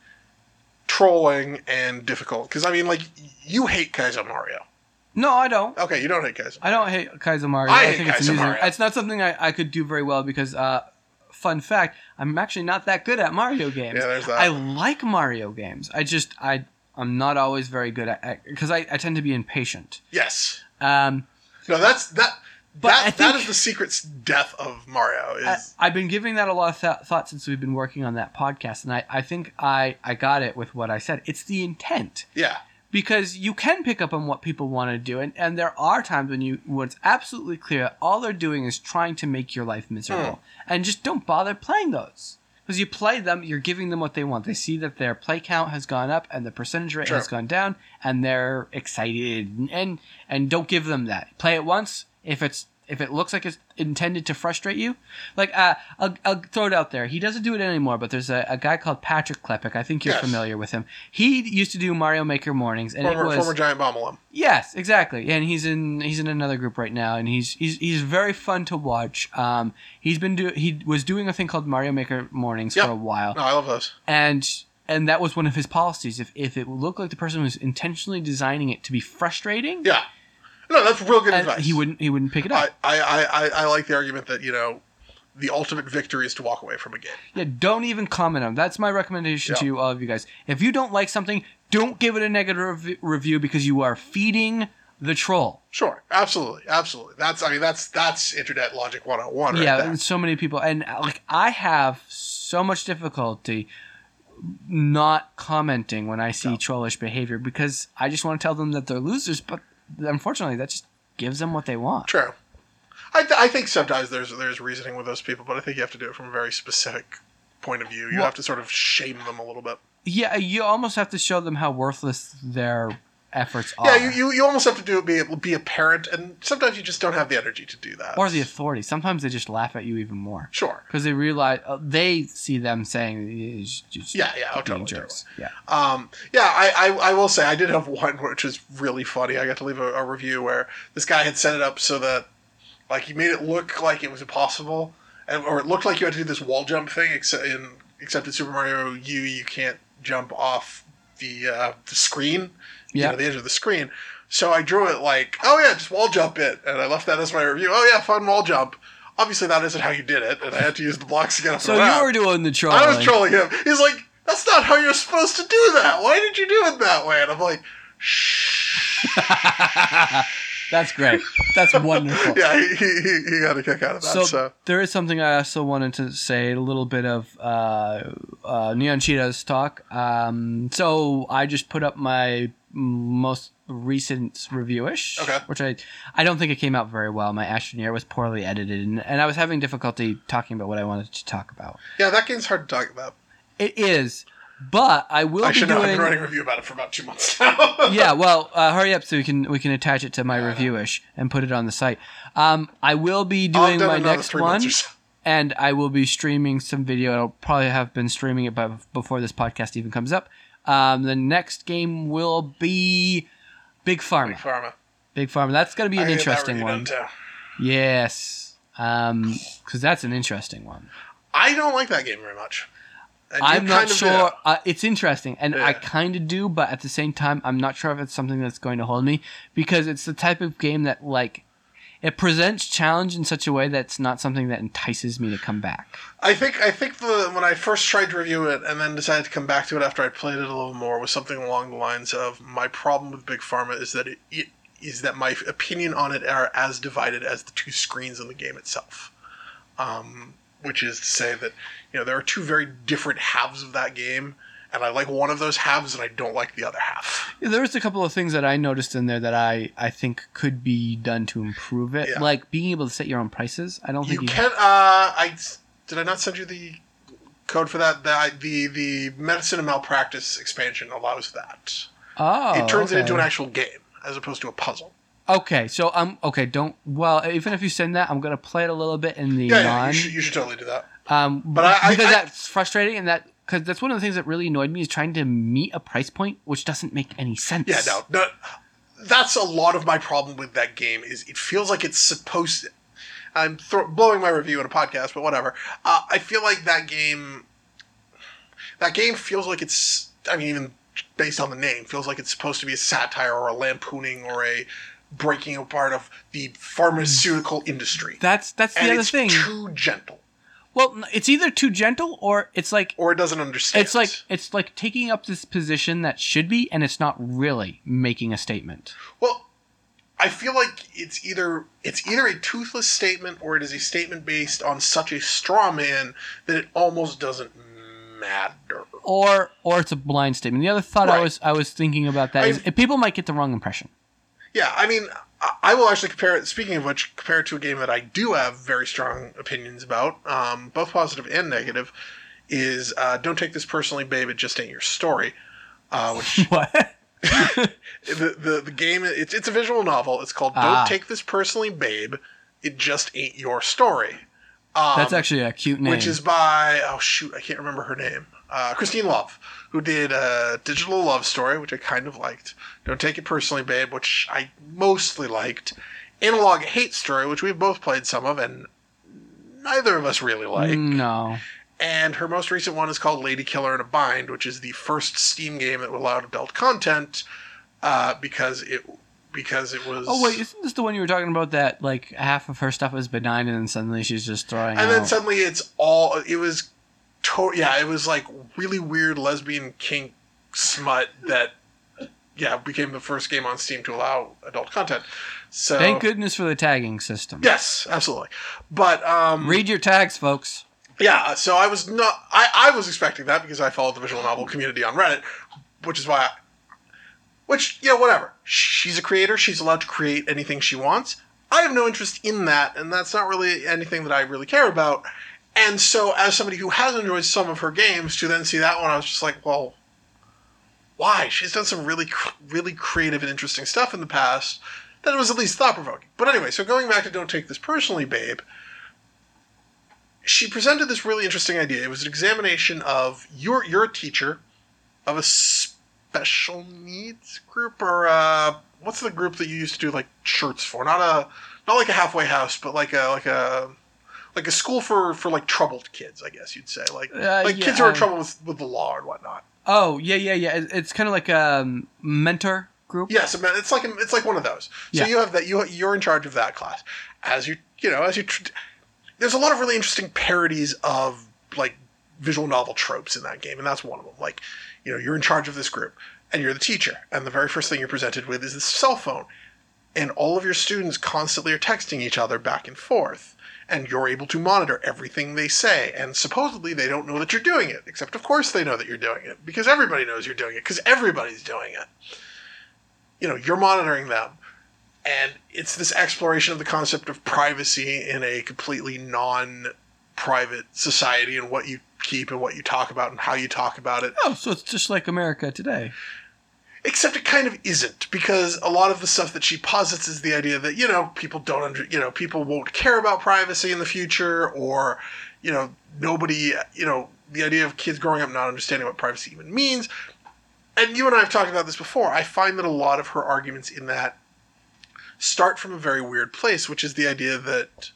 D: trolling and difficult? Because I mean, like, you hate Kaizo Mario.
E: no, I don't.
D: Okay, you don't hate Kaizo.
E: I don't hate Kaizo Mario.
D: I hate
E: think it's
D: Kaizo
E: amusing.
D: Mario.
E: It's not something I, I could do very well because, uh, fun fact, I'm actually not that good at Mario games.
D: Yeah, there's that.
E: I like Mario games. I just I I'm not always very good at because I, I tend to be impatient.
D: Yes.
E: Um,
D: No, that's that.
E: But
D: that,
E: I
D: that
E: think-
D: is the secret death of Mario. Is
E: I, I've been giving that a lot of th- thought since we've been working on that podcast, and I, I think I, I got it with what I said. It's the intent.
D: yeah,
E: Because you can pick up on what people want to do, and, and there are times when you when it's absolutely clear all they're doing is trying to make your life miserable, and just don't bother playing those. Because you play them, you're giving them what they want. They see that their play count has gone up and the percentage rate
D: Sure.
E: has gone down, and they're excited. And, and and don't give them that. Play it once. If it's if it looks like it's intended to frustrate you, like uh, I'll, I'll throw it out there. He doesn't do it anymore, but there's a, a guy called Patrick Klepek. I think you're
D: Yes.
E: familiar with him. He used to do Mario Maker mornings, and
D: former
E: it was
D: former Giant Bomb alum.
E: yes, exactly. And he's in he's in another group right now, and he's he's he's very fun to watch. Um, he's been do he was doing a thing called Mario Maker mornings
D: Yep.
E: for a while,
D: No, I love those.
E: and and that was one of his policies. If if it looked like the person was intentionally designing it to be frustrating,
D: Yeah, no, that's real good
E: and
D: advice.
E: he wouldn't he wouldn't pick it
D: I,
E: up.
D: I, I, I, I like the argument that, you know, the ultimate victory is to walk away from a game.
E: Yeah, don't even comment on it. That's my recommendation
D: Yeah.
E: to all of you guys. If you don't like something, don't give it a negative rev- review because you are feeding the troll.
D: Sure, absolutely, absolutely. That's I mean that's that's internet logic one oh one right
E: yeah,
D: there.
E: and so many people, and uh, like I have so much difficulty not commenting when I see
D: No.
E: trollish behavior because I just want to tell them that they're losers, but unfortunately, that just gives them what they want.
D: True. I, th- I think sometimes there's there's reasoning with those people, but I think you have to do it from a very specific point of view. You
E: Well-
D: have to sort of shame them a little bit.
E: Yeah, you almost have to show them how worthless their efforts are.
D: Yeah, you, you, you almost have to do it be be a parent, and sometimes you just don't have the energy to do that.
E: or the authority. Sometimes they just laugh at you even more.
D: Sure.
E: Because they realize uh, they see them saying it's just
D: Yeah, yeah, oh,
E: being
D: totally,
E: jerks. Yeah.
D: Um, yeah, I, I, I will say I did have one which was really funny. I got to leave a, a review where this guy had set it up so that, like, he made it look like it was impossible, and or it looked like you had to do this wall jump thing. Except in except in Super Mario U, you can't jump off the uh, the screen. You
E: Yeah.
D: know, the edge of the screen. So I drew it like, oh yeah, just wall jump it, and I left that as my review. Oh yeah, fun wall jump. Obviously, that isn't how you did it, and I had to use the blocks to get up
E: So
D: and around.
E: you were doing the trolling.
D: I was trolling him. He's like, that's not how you're supposed to do that. Why did you do it that way? And I'm like, shh.
E: That's great. That's wonderful.
D: Yeah, he, he, he he got a kick out of that.
E: So,
D: So,
E: there is something I also wanted to say, a little bit of uh, uh, Neon Cheetah's talk. Um, so I just put up my most recent review-ish,
D: Okay.
E: which I I don't think it came out very well. My Astroneer was poorly edited, and, and I was having difficulty talking about what I wanted to talk about.
D: yeah, that game's hard to talk about.
E: It is, but I will
D: I
E: be
D: should know. I've
E: doing.
D: been writing a review about it for about two months now.
E: Yeah, well, uh, hurry up so we can we can attach it to my review-ish and put it on the site. Um, I will be
D: I've
E: doing
D: done
E: my
D: another
E: next
D: three
E: one.
D: months or so.
E: And I will be streaming some video. I'll probably have been streaming it by, before this podcast even comes up. Um, the next game will be Big Pharma.
D: Big Pharma.
E: Big Pharma. That's going to be
D: I
E: an
D: gotta get that
E: interesting
D: review
E: one.
D: done, too.
E: Yes. Because that's an interesting one.
D: I don't like that game very much. And you
E: I'm not
D: kind of
E: sure.
D: do.
E: Uh, it's interesting, and I
D: Yeah.
E: kind of do, but at the same time, I'm not sure if it's something that's going to hold me, because it's the type of game that, like, it presents challenge in such a way that's not something that entices me to come back.
D: I think I think the when I first tried to review it and then decided to come back to it after I'd played it a little more was something along the lines of my problem with Big Pharma is that it, it is that my opinion on it are as divided as the two screens in the game itself. Um, which is to say that you know there are two very different halves of that game, and I like one of those halves and I don't like the other half.
E: Yeah, there was a couple of things that I noticed in there that I, I think could be done to improve it,
D: Yeah.
E: like being able to set your own prices. I don't
D: You
E: think you
D: can. Uh, I did I not send you the code for that? The the the medicine and malpractice expansion allows that.
E: Oh,
D: It turns it
E: okay.
D: into an actual game as opposed to a puzzle.
E: Okay, so I'm okay. Don't well. Even if you send that, I'm gonna play it a little bit in the
D: Yeah, yeah
E: non.
D: you, should, you should totally do that.
E: Um,
D: But I- I-
E: because
D: I-
E: that's frustrating, and that because that's one of the things that really annoyed me is trying to meet a price point which doesn't make any sense.
D: Yeah, no, no. That's a lot of my problem with that game. Is it feels like it's supposed. To, I'm thro- blowing my review in a podcast, but whatever. Uh, I feel like that game. That game feels like it's. I mean, even based on the name, feels like it's supposed to be a satire or a lampooning or a breaking apart of the pharmaceutical industry.
E: That's that's the
D: and
E: other
D: it's
E: thing.
D: too gentle,
E: Well, n- it's either too gentle or it's like
D: or it doesn't understand.
E: it's like it's like taking up this position that should be, and it's not really making a statement.
D: Well, I feel like it's either it's either a toothless statement or it is a statement based on such a straw man that it almost doesn't matter.
E: Or or it's a blind statement. The other thought I
D: Right.
E: was I was thinking about that
D: I-
E: is if people might get the wrong impression.
D: Yeah, I mean, I- I will actually compare it. Speaking of which, compare it to a game that I do have very strong opinions about, um, both positive and negative. Is uh, Don't Take This Personally, Babe. It Just Ain't Your Story. Uh, which
E: What?
D: the, the the game it's it's a visual novel. It's called Don't
E: Ah.
D: Take This Personally, Babe. It Just Ain't Your Story. Um,
E: That's actually a cute name.
D: which is by oh shoot, I can't remember her name. Uh, Christine Love, who did uh, Digital Love Story, which I kind of liked. Don't Take It Personally, Babe, which I mostly liked. Analog Hate Story, which we've both played some of, and neither of us really like.
E: no.
D: And her most recent one is called Lady Killer in a Bind, which is the first Steam game that allowed adult content uh, because it because it was.
E: Oh wait, isn't this the one you were talking about that like half of her stuff was benign and then suddenly she's just throwing
D: And
E: out?
D: then suddenly it's all. It was. To- yeah, it was like really weird lesbian kink smut that. Yeah, became the first game on Steam to allow adult content. So
E: Thank goodness for the tagging system.
D: yes, absolutely. But um,
E: Read your tags, folks.
D: yeah, so I was not. I, I was expecting that because I followed the visual novel community on Reddit, which is why. I, which yeah, whatever. She's a creator. She's allowed to create anything she wants. I have no interest in that, and that's not really anything that I really care about. And so, as somebody who has enjoyed some of her games, to then see that one, I was just like, well, why? She's done some really, cr- really creative and interesting stuff in the past that was at least thought-provoking. But anyway, so going back to Don't Take This Personally, Babe, she presented this really interesting idea. It was an examination of, you're, you're a teacher of a special needs group, or uh, what's the group that you used to do like shirts for? Not a, not like a halfway house, but like a, like a, like a school for, for like troubled kids, I guess you'd say. Like,
E: Uh,
D: like
E: yeah,
D: kids who are in
E: um,
D: trouble with, with the law and whatnot.
E: Oh yeah, yeah, yeah. It- It's kind of like a um, mentor group.
D: Yes, I mean, it's like it's like one of those. So
E: Yeah.
D: you have that you you're in charge of that class. As you you know as you tr- there's a lot of really interesting parodies of like visual novel tropes in that game, and that's one of them. Like, you know, you're in charge of this group, and you're the teacher, and the very first thing you're presented with is this cell phone. and all of your students constantly are texting each other back and forth, and you're able to monitor everything they say, and supposedly they don't know that you're doing it, except of course they know that you're doing it, because everybody knows you're doing it, because everybody's doing it. You know, you're monitoring them, and it's this exploration of the concept of privacy in a completely non-private society, and what you keep and what you talk about and how you talk about it.
E: Oh, so it's just like America today.
D: Except it kind of isn't, because a lot of the stuff that she posits is the idea that, you know, people don't under, you know, people won't care about privacy in the future, or, you know, nobody, you know, the idea of kids growing up not understanding what privacy even means. And you and I have talked about this before. I find that a lot of her arguments in that start from a very weird place, which is the idea that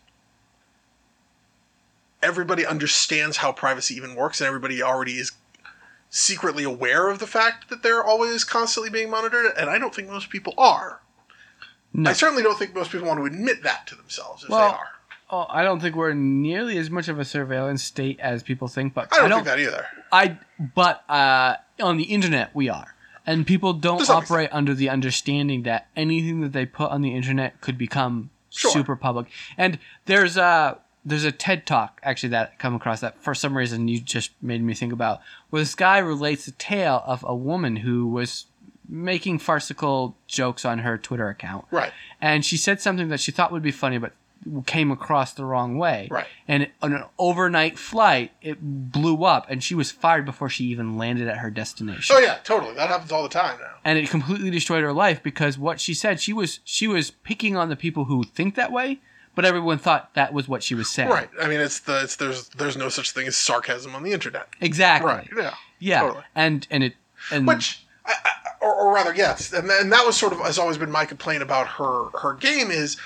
D: everybody understands how privacy even works, and everybody already is secretly aware of the fact that they're always constantly being monitored, and I don't think most people are. No. I certainly don't think most people want to admit that to themselves if
E: well,
D: they are.
E: Oh, I don't think we're nearly as much of a surveillance state as people think, but
D: I don't,
E: I don't
D: think that either.
E: I but uh, on the internet we are, and people don't operate under the understanding that anything that they put on the internet could become sure. super public. And there's a there's a TED Talk actually that I come across that for some reason you just made me think about, where this guy relates a tale of a woman who was making farcical jokes on her Twitter account.
D: Right.
E: And she said something that she thought would be funny, but came across the wrong way.
D: Right.
E: And on an overnight flight, it blew up, and she was fired before she even landed at her destination.
D: Oh yeah, totally. That happens all the time now.
E: And it completely destroyed her life, because what she said, she was she was picking on the people who think that way, but everyone thought that was what she was saying.
D: Right. I mean, it's the it's there's there's no such thing as sarcasm on the internet.
E: Exactly.
D: Right. Yeah.
E: Yeah.
D: Totally.
E: And and it and
D: which. I, I, or, or rather, yes, and, and that was sort of has always been my complaint about her her game is,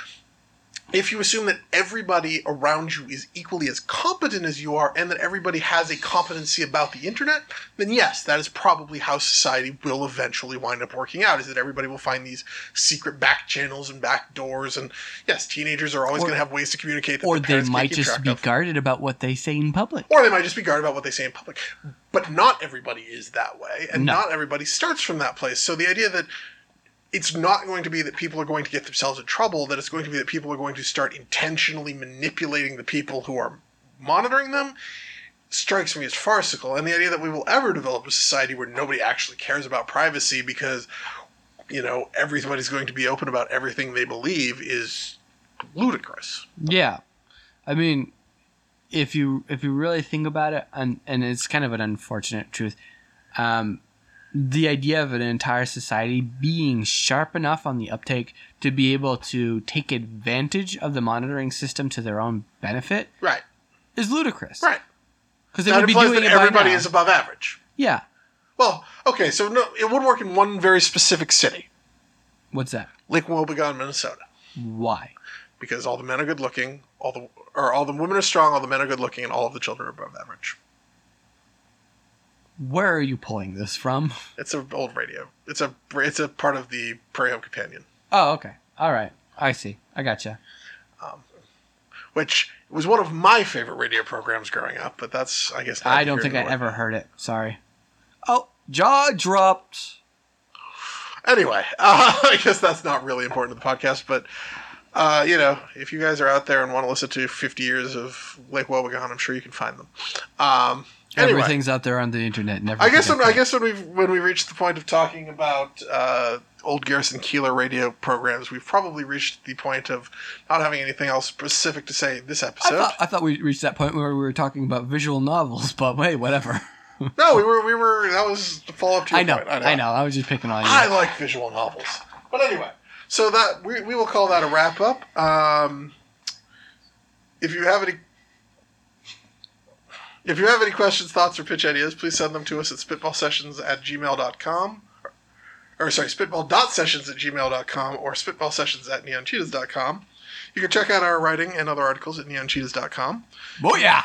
D: if you assume that everybody around you is equally as competent as you are, and that everybody has a competency about the internet, then yes, that is probably how society will eventually wind up working out, is that everybody will find these secret back channels and back doors, and yes, teenagers are always going to have ways to communicate that
E: or
D: their
E: they
D: parents
E: might
D: can't keep
E: just
D: track
E: be
D: of.
E: guarded about what they say in public.
D: Or they might just be guarded about what they say in public. But not everybody is that way, and
E: No.
D: not everybody starts from that place. So the idea that it's not going to be that people are going to get themselves in trouble, that it's going to be that people are going to start intentionally manipulating the people who are monitoring them, strikes me as farcical. And the idea that we will ever develop a society where nobody actually cares about privacy because, you know, everybody's going to be open about everything they believe is ludicrous.
E: Yeah. I mean, if you if you really think about it, and, and it's kind of an unfortunate truth, um, the idea of an entire society being sharp enough on the uptake to be able to take advantage of the monitoring system to their own benefit
D: Right.
E: is ludicrous.
D: Right.
E: Because they
D: That
E: would be
D: implies
E: doing
D: that
E: it by
D: everybody
E: now.
D: is above average.
E: Yeah.
D: Well, okay, so no, it would work in one very specific city.
E: What's that?
D: Lake Wobegon, Minnesota.
E: Why?
D: Because all the men are good looking, all the or all the women are strong, all the men are good looking, and all of the children are above average.
E: Where are you pulling this from?
D: It's an old radio. It's a it's a part of the Prairie Home Companion,
E: Oh, okay. All right. I see. I gotcha.
D: which was one of my favorite radio programs growing up. But that's I guess
E: I don't think I ever heard it. Sorry. Oh, jaw dropped.
D: Anyway, uh, I guess that's not really important to the podcast, but uh, you know, if you guys are out there and want to listen to fifty years of Lake Wobegon, I'm sure you can find them. Um, anyway.
E: Everything's out there on the internet. Never.
D: I guess
E: forget
D: when, I
E: that.
D: guess when we when we reach the point of talking about uh, old Garrison Keillor radio programs, we've probably reached the point of not having anything else specific to say this
E: I
D: episode.
E: thought, I thought we reached that point where we were talking about visual novels, but wait, whatever.
D: No, we were we were that was the follow up to your
E: I know,
D: point.
E: I know. I was just picking on you.
D: I like visual novels, but anyway, so that we we will call that a wrap up. Um, if you have any. If you have any questions, thoughts, or pitch ideas, please send them to us at spitballsessions at gmail dot com. Or, sorry, spitball.sessions at gmail dot com or spitballsessions at neoncheetahs dot com. You can check out our writing and other articles at neoncheetahs dot com.
E: Booyah!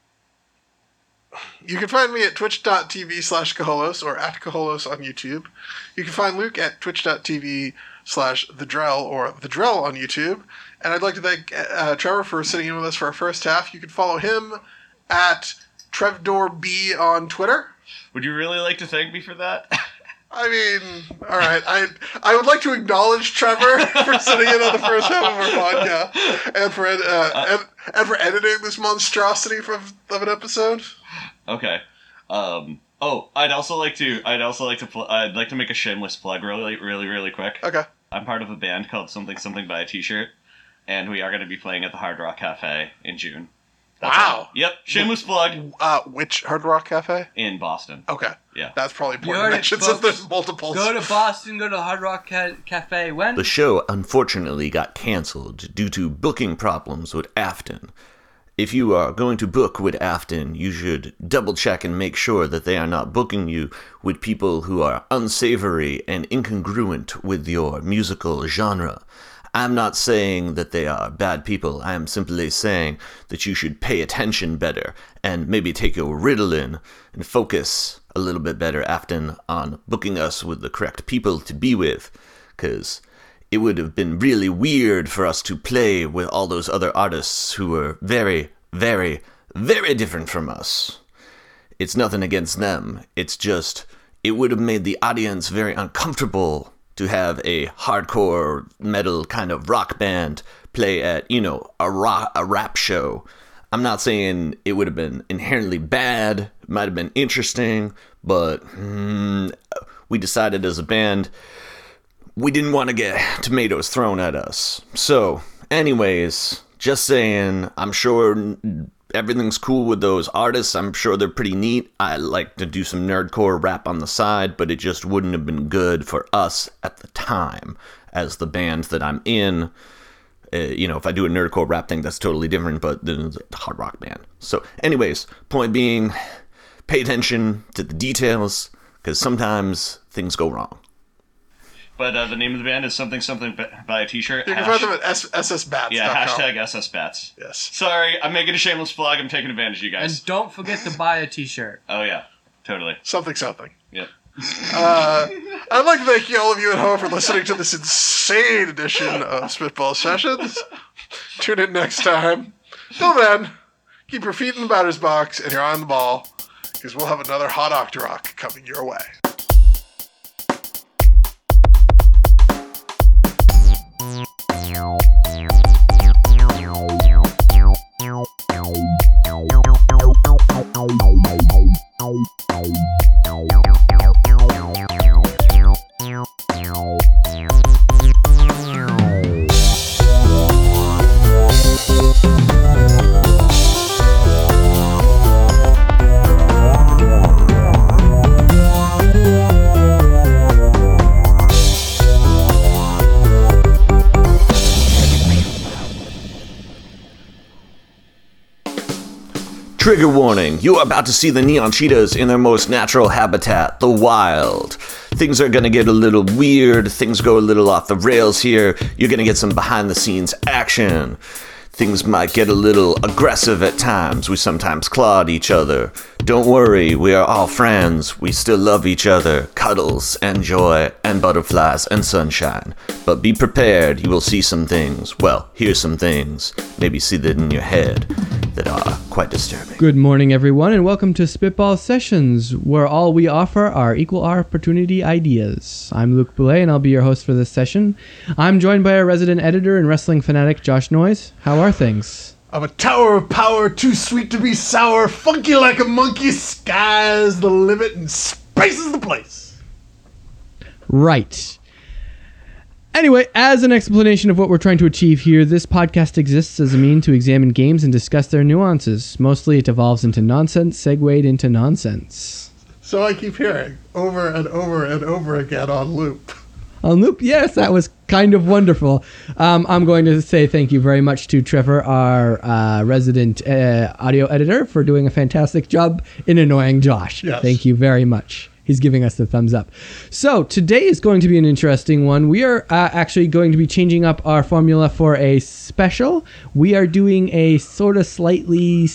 D: You can find me at twitch.tv slash Caholos or at Caholos on YouTube. You can find Luke at twitch.tv slash The Drell or The Drell on YouTube. And I'd like to thank uh, Trevor for sitting in with us for our first half. You can follow him at TrevDorB on Twitter.
C: Would you really like to thank me for that?
D: I mean, all right. I I would like to acknowledge Trevor for sitting in on the first half of our podcast and for uh, uh, and, and for editing this monstrosity from of an episode.
F: Okay. Um. Oh, I'd also like to. I'd also like to. Pl- I'd like to make a shameless plug, really, really, really quick.
D: Okay.
F: I'm part of a band called Something Something Buy a T-Shirt, and we are going to be playing at the Hard Rock Cafe in June. That's
D: Wow.
F: all. Yep. Shameless plug.
D: Uh, which Hard Rock Cafe?
F: In Boston.
D: Okay.
F: Yeah.
D: That's probably
E: You
D: important
E: heard
D: to
E: it,
D: mention
E: folks.
D: since there's multiple.
E: Go to Boston, go to the Hard Rock Ca- Cafe. When?
C: The show unfortunately got cancelled due to booking problems with Afton. If you are going to book with Afton, you should double check and make sure that they are not booking you with people who are unsavory and incongruent with your musical genre. I'm not saying that they are bad people. I am simply saying that you should pay attention better and maybe take your Ritalin and focus a little bit better, Afton, on booking us with the correct people to be with, because it would have been really weird for us to play with all those other artists who were very, very, very different from us. It's nothing against them. It's just, it would have made the audience very uncomfortable to have a hardcore metal kind of rock band play at, you know, a rock, a rap show. I'm not saying it would have been inherently bad. It might have been interesting, but mm, we decided as a band we didn't want to get tomatoes thrown at us. So, anyways, just saying, I'm sure everything's cool with those artists. I'm sure they're pretty neat. I like to do some nerdcore rap on the side, but it just wouldn't have been good for us at the time as the band that I'm in. Uh, you know, if I do a nerdcore rap thing, that's totally different, but then it's a hard rock band. So, anyways, point being, pay attention to the details, because sometimes things go wrong.
F: But uh, the name of the band is Something Something Buy a T-Shirt.
D: You can
F: Hash-
D: find them at S- ssbats.
F: Yeah, hashtag S S Bats.
D: Yes.
F: Sorry, I'm making a shameless plug. I'm taking advantage of you guys.
E: And don't forget to buy a T-shirt.
F: Oh, yeah. Totally.
D: Something, something.
F: Yep.
D: Uh, I'd like to thank all of you at home for listening to this insane edition of Spitball Sessions. Tune in next time. Till then, keep your feet in the batter's box and your eye on the ball, because we'll have another Hot Octorock coming your way.
C: Trigger warning, you are about to see the neon cheetahs in their most natural habitat, the wild. Things are gonna get a little weird, things go a little off the rails here, you're gonna get some behind the scenes action. Things might get a little aggressive at times, we sometimes claw at each other. Don't worry, we are all friends, we still love each other, cuddles and joy and butterflies and sunshine. But be prepared, you will see some things, well, hear some things, maybe see that in your head, that are quite disturbing.
G: Good morning, everyone, and welcome to Spitball Sessions, where all we offer are equal opportunity ideas. I'm Luke Boulay, and I'll be your host for this session. I'm joined by our resident editor and wrestling fanatic, Josh Noyes. How are things?
D: I'm a tower of power, too sweet to be sour, funky like a monkey, sky's the limit, and space is the place.
G: Right. Anyway, as an explanation of what we're trying to achieve here, this podcast exists as a mean to examine games and discuss their nuances. Mostly it evolves into nonsense, segued into nonsense.
D: So I keep hearing, over and over and over again on loop.
G: On loop, yes, that was kind of wonderful. Um, I'm going to say thank you very much to Trevor, our uh, resident uh, audio editor, for doing a fantastic job in annoying Josh.
D: Yes.
G: Thank you very much. He's giving us the thumbs up. So today is going to be an interesting one. We are uh, actually going to be changing up our formula for a special. We are doing a sort of slightly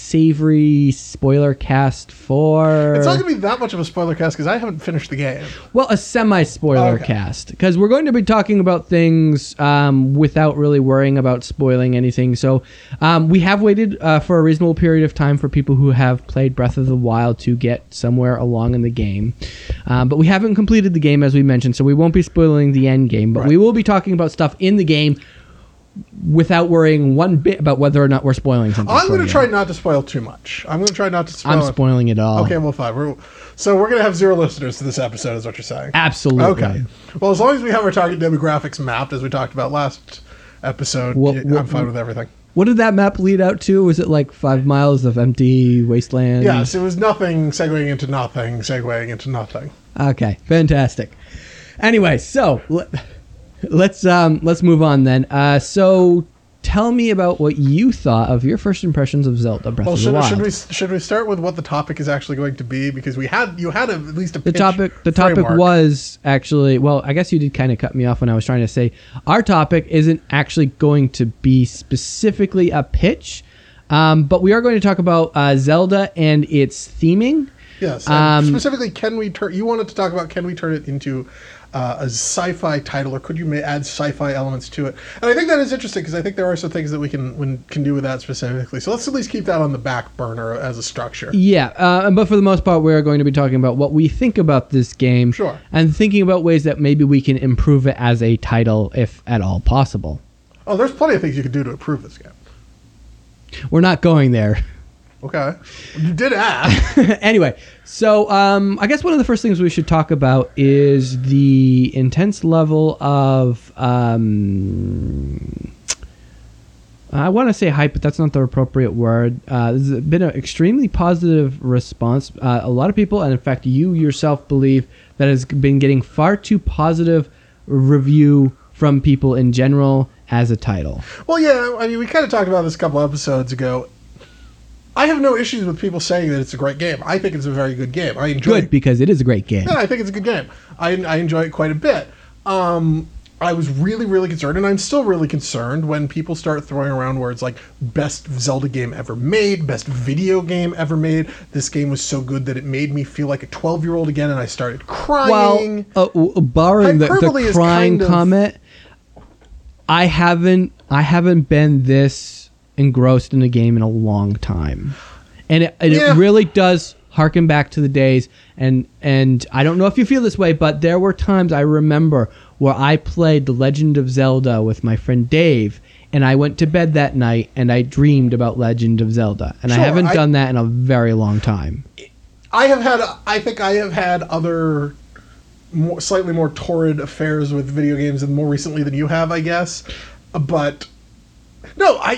G: savory spoiler cast for.
D: It's not going to be that much of a spoiler cast because I haven't finished the game.
G: Well, a semi-spoiler
D: Okay.
G: cast, because we're going to be talking about things um, without really worrying about spoiling anything. So um, we have waited uh, for a reasonable period of time for people who have played Breath of the Wild to get somewhere along in the game. Um, but we haven't completed the game, as we mentioned, so we won't be spoiling the end game. But
D: Right.
G: we will be talking about stuff in the game without worrying one bit about whether or not we're spoiling something.
D: I'm
G: for
D: going to
G: you.
D: try not to spoil too much. I'm going to try not to spoil.
G: I'm spoiling it all.
D: Okay, well, fine. We're, so we're going to have zero listeners to this episode, is what you're saying.
G: Absolutely.
D: Okay. Well, as long as we have our target demographics mapped, as we talked about last episode,
G: Well,
D: yeah,
G: well,
D: I'm fine with everything.
G: What did that map lead out to? Was it like five miles of empty wasteland?
D: Yes, it was nothing segueing into nothing, segueing into nothing.
G: Okay, fantastic. Anyway, so let, let's um let's move on then. Uh, so tell me about what you thought of your first impressions of Zelda Breath
D: Well,
G: of the
D: should,
G: Wild.
D: should we should we start with what the topic is actually going to be? Because we had you had a, at least a
G: the
D: pitch
G: topic the topic
D: framework.
G: was actually, well, I guess you did kind of cut me off when I was trying to say our topic isn't actually going to be specifically a pitch, um, but we are going to talk about uh, Zelda and its theming.
D: Yes, and
G: Um,
D: specifically, can we turn? You wanted to talk about can we turn it into uh, a sci-fi title, or could you ma- add sci-fi elements to it? And I think that is interesting because I think there are some things that we can when, can do with that specifically. So let's at least keep that on the back burner as a structure.
G: Yeah, uh, but for the most part, we're going to be talking about what we think about this game,
D: Sure.
G: and thinking about ways that maybe we can improve it as a title, if at all possible.
D: Oh, there's plenty of things you can do to improve this game.
G: We're not going there.
D: Okay, you did ask.
G: Anyway, so um, I guess one of the first things we should talk about is the intense level of um, I want to say hype, but that's not the appropriate word. Uh, there's been an extremely positive response. Uh, a lot of people, and in fact you yourself, believe that has been getting far too positive review from people in general as a title.
D: Well, yeah, I mean, we kind of talked about this a couple episodes ago. I have no issues with people saying that it's a great game. I think it's a very good game. I enjoy
G: Good, because it is a great game.
D: Yeah, I think it's a good game. I, I enjoy it quite a bit. Um, I was really, really concerned, and I'm still really concerned when people start throwing around words like best Zelda game ever made, best video game ever made. This game was so good that it made me feel like a twelve-year-old again, and I started crying.
G: Well, uh, w- borrowing the,
D: Hyperbole
G: the
D: is
G: crying
D: kind of-
G: comment, I haven't I haven't been this engrossed in a game in a long time, and it, and
D: Yeah.
G: it really does harken back to the days. And and I don't know if you feel this way, but there were times I remember where I played The Legend of Zelda with my friend Dave, and I went to bed that night and I dreamed about Legend of Zelda, and I
D: Sure,
G: haven't
D: I-
G: done that in a very long time.
D: I have had, I think I have had other more, slightly more torrid affairs with video games, and more recently than you have, I guess. But no, I,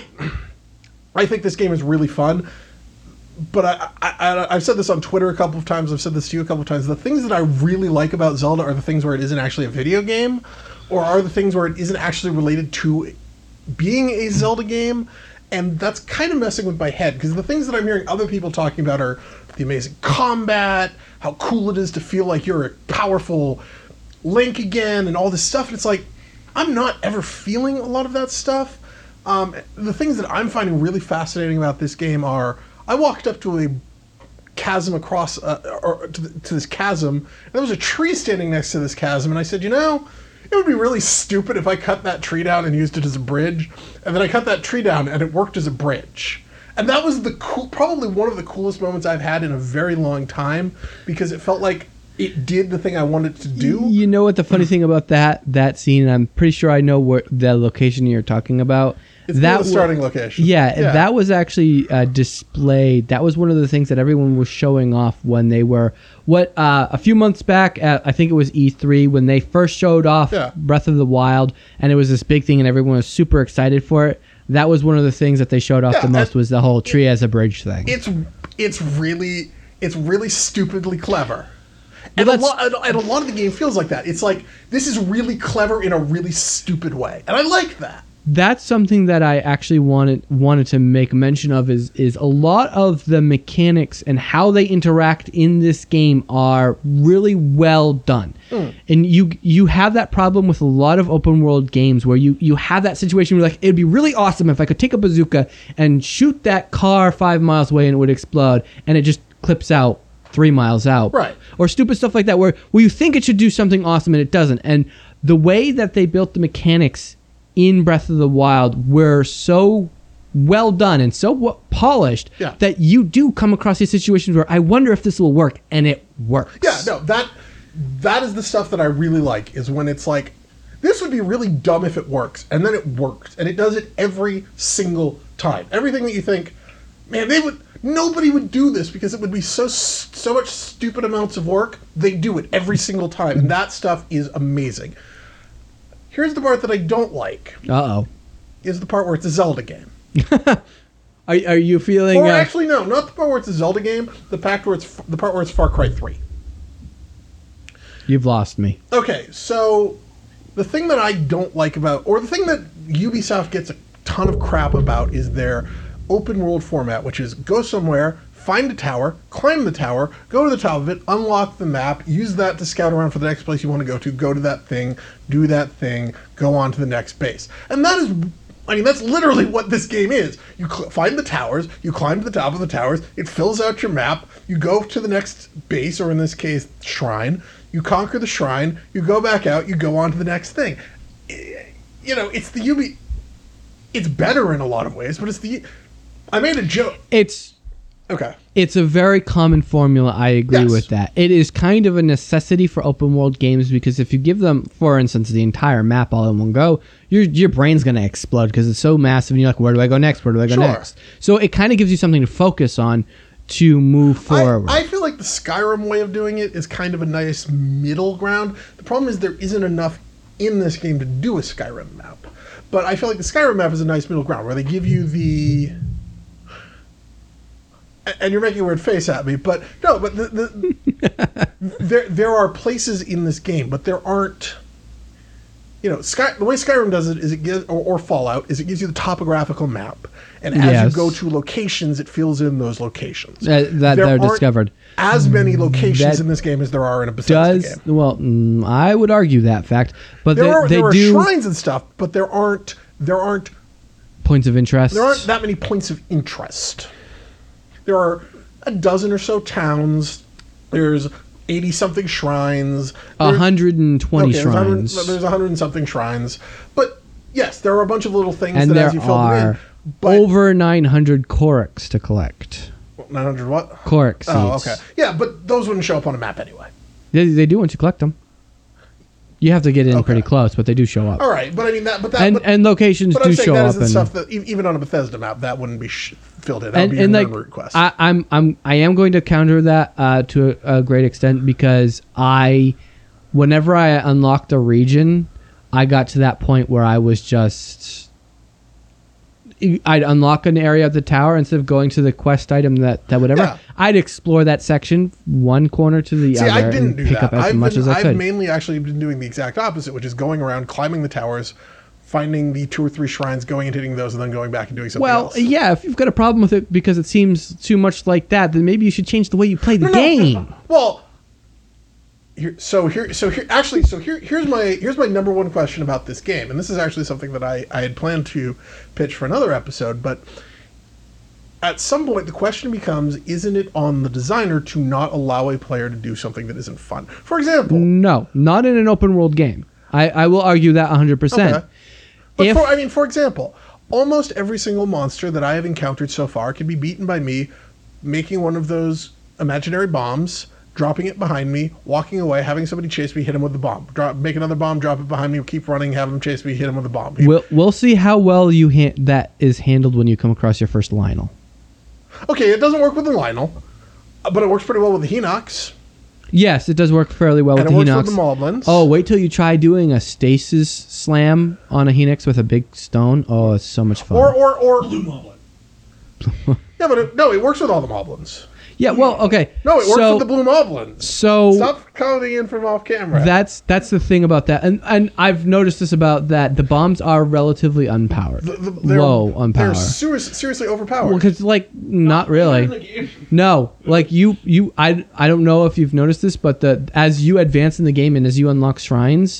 D: I think this game is really fun. But I, I, I, I've said this on Twitter a couple of times. I've said this to you a couple of times. The things that I really like about Zelda are the things where it isn't actually a video game, or are the things where it isn't actually related to being a Zelda game. And that's kind of messing with my head, because the things that I'm hearing other people talking about are the amazing combat, how cool it is to feel like you're a powerful Link again, and all this stuff. And it's like, I'm not ever feeling a lot of that stuff. Um, the things that I'm finding really fascinating about this game are, I walked up to a chasm across, uh, or to, the, to this chasm, and there was a tree standing next to this chasm, and I said, you know, it would be really stupid if I cut that tree down and used it as a bridge. And then I cut that tree down and it worked as a bridge. And that was the cool, probably one of the coolest moments I've had in a very long time, because it felt like it did the thing I wanted it to do.
G: You know what the funny thing about that that scene, and I'm pretty sure I know where the location you're talking about.
D: It's
G: that
D: the
G: wa-
D: starting location.
G: Yeah, that was actually uh, displayed. That was one of the things that everyone was showing off when they were what uh, a few months back at, I think it was E three, when they first showed off
D: Yeah.
G: Breath of the Wild, and it was this big thing and everyone was super excited for it. That was one of the things that they showed off
D: Yeah,
G: the most,
D: and
G: was the whole tree as a bridge thing.
D: It's it's really it's really stupidly clever.
G: Well,
D: And a,
G: that's-
D: lot, and a lot of the game feels like that. It's like, this is really clever in a really stupid way. And I like that.
G: that's something that I actually wanted wanted to make mention of is is a lot of the mechanics and how they interact in this game are really well done. Mm. And you you have that problem with a lot of open world games where you, you have that situation where like it'd be really awesome if I could take a bazooka and shoot that car five miles away and it would explode and it just clips out three miles out.
D: Right.
G: Or stupid stuff like that where, where you think it should do something awesome and it doesn't. And the way that they built the mechanics in Breath of the Wild were so well done and so w- polished
D: yeah.
G: that you do come across these situations where I wonder if this will work, and it works.
D: Yeah, no, that that is the stuff that I really like, is when it's like, this would be really dumb if it works, and then it works, and it does it every single time. Everything that you think, man, they would, nobody would do this because it would be so so much stupid amounts of work. They do it every single time, and that stuff is amazing. Here's the part that I don't like.
G: Uh-oh.
D: Is the part where it's a Zelda game.
G: are, are you feeling...
D: Or
G: uh,
D: actually, no, not the part where it's a Zelda game. The part where it's the part where it's Far Cry three.
G: You've lost me.
D: Okay, so the thing that I don't like about, or the thing that Ubisoft gets a ton of crap about, is their open world format, which is go somewhere, find a tower, climb the tower, go to the top of it, unlock the map, use that to scout around for the next place you want to go to, go to that thing, do that thing, go on to the next base. And that is, I mean, that's literally what this game is. You cl- find the towers, you climb to the top of the towers, it fills out your map, you go to the next base, or in this case, shrine, you conquer the shrine, you go back out, you go on to the next thing. You know, it's the Ubi... It's better in a lot of ways, but it's the... I made a joke.
G: It's...
D: Okay.
G: It's a very common formula. I agree
D: Yes.
G: with that. It is kind of a necessity for open world games because if you give them, for instance, the entire map all in one go, your your brain's going to explode because it's so massive and you're like, where do I go next? Where do I go
D: Sure.
G: next? So it kind of gives you something to focus on to move forward.
D: I, I feel like the Skyrim way of doing it is kind of a nice middle ground. The problem is there isn't enough in this game to do a Skyrim map. But I feel like the Skyrim map is a nice middle ground where they give you the... And you're making a weird face at me, but no, but the, the, there there are places in this game, but there aren't. You know, Sky, the way Skyrim does it is it gives, or, or Fallout is it gives you the topographical map, and as
G: Yes.
D: you go to locations, it fills in those locations.
G: Uh, that
D: There
G: they're
D: aren't
G: discovered.
D: As many locations
G: That
D: in this game as there are in a Bethesda
G: Does
D: game.
G: well? Mm, I would argue that fact, but
D: There
G: they,
D: are
G: they
D: there are
G: do
D: shrines and stuff, but there aren't there aren't
G: points of interest.
D: there aren't that many points of interest. There are a dozen or so towns. There's eighty something shrines.
G: A
D: There's-
G: hundred and twenty
D: okay, there's a hundred-
G: shrines,
D: There's a hundred and something shrines. But yes, there are a bunch of little things
G: and
D: that
G: there
D: as you fill them
G: are
D: in. But
G: over nine hundred Koriks to collect.
D: nine hundred what?
G: Korik seeds.
D: Oh, okay. Yeah, but those wouldn't show up on a map anyway.
G: They, they do once you collect them. You have to get in
D: Okay.
G: pretty close, but they do show up.
D: All right, but I mean that. But that.
G: and
D: but,
G: and locations
D: but
G: do
D: I'm saying
G: show
D: that
G: up.
D: isn't
G: And,
D: stuff that e- even on a Bethesda map that wouldn't be sh- filled in. That
G: and,
D: would be
G: and
D: your
G: like
D: memory request.
G: I, I'm I'm I am going to counter that uh, to a, a great extent because I, whenever I unlocked a region, I got to that point where I was just. I'd unlock an area of the tower instead of going to the quest item that, that whatever.
D: Yeah.
G: I'd explore that section one corner to the
D: See,
G: other
D: I didn't
G: and
D: do
G: pick
D: that.
G: up as
D: I've
G: much
D: been,
G: as I
D: I've
G: could.
D: mainly actually been doing the exact opposite, which is going around, climbing the towers, finding the two or three shrines, going and hitting those, and then going back and doing something
G: Well,
D: else.
G: yeah, if you've got a problem with it because it seems too much like that, then maybe you should change the way you play the
D: No, no,
G: game.
D: no. Well, here, so here, so here, actually, so here, here's my here's my number one question about this game, and this is actually something that I I had planned to pitch for another episode, but at some point the question becomes: isn't it on the designer to not allow a player to do something that isn't fun? For example,
G: No, not in an open world game. I, I will argue that one hundred percent.
D: Okay. But
G: If-
D: for, I mean, for example, almost every single monster that I have encountered so far can be beaten by me making one of those imaginary bombs, dropping it behind me, walking away, having somebody chase me, hit him with the bomb. Drop, make another bomb, drop it behind me, keep running, have him chase me, hit him with the bomb.
G: We'll, we'll see how well you ha- that is handled when you come across your first Lionel.
D: Okay, it doesn't work with the Lionel, uh, but it works pretty well with the Hinox,
G: Yes, it does work fairly well
D: and
G: with
D: it
G: the
D: works
G: Hinox.
D: with the Moblins.
G: Oh, wait till you try doing a stasis slam on a Hinox with a big stone. Oh, it's so much fun.
D: or or or yeah, but it, no, it works with all the Moblins.
G: Yeah, well, okay.
D: No, it worked
G: so,
D: with the Blue Moblins.
G: So
D: Stop coming in from off camera.
G: that's that's the thing about that, and and I've noticed this about that. The bombs are relatively unpowered,
D: The- the- they're-
G: low on
D: They're
G: power.
D: serious, seriously overpowered.
G: Well, because like not really. No, like you you I I don't know if you've noticed this, but the as you advance in the game and as you unlock shrines,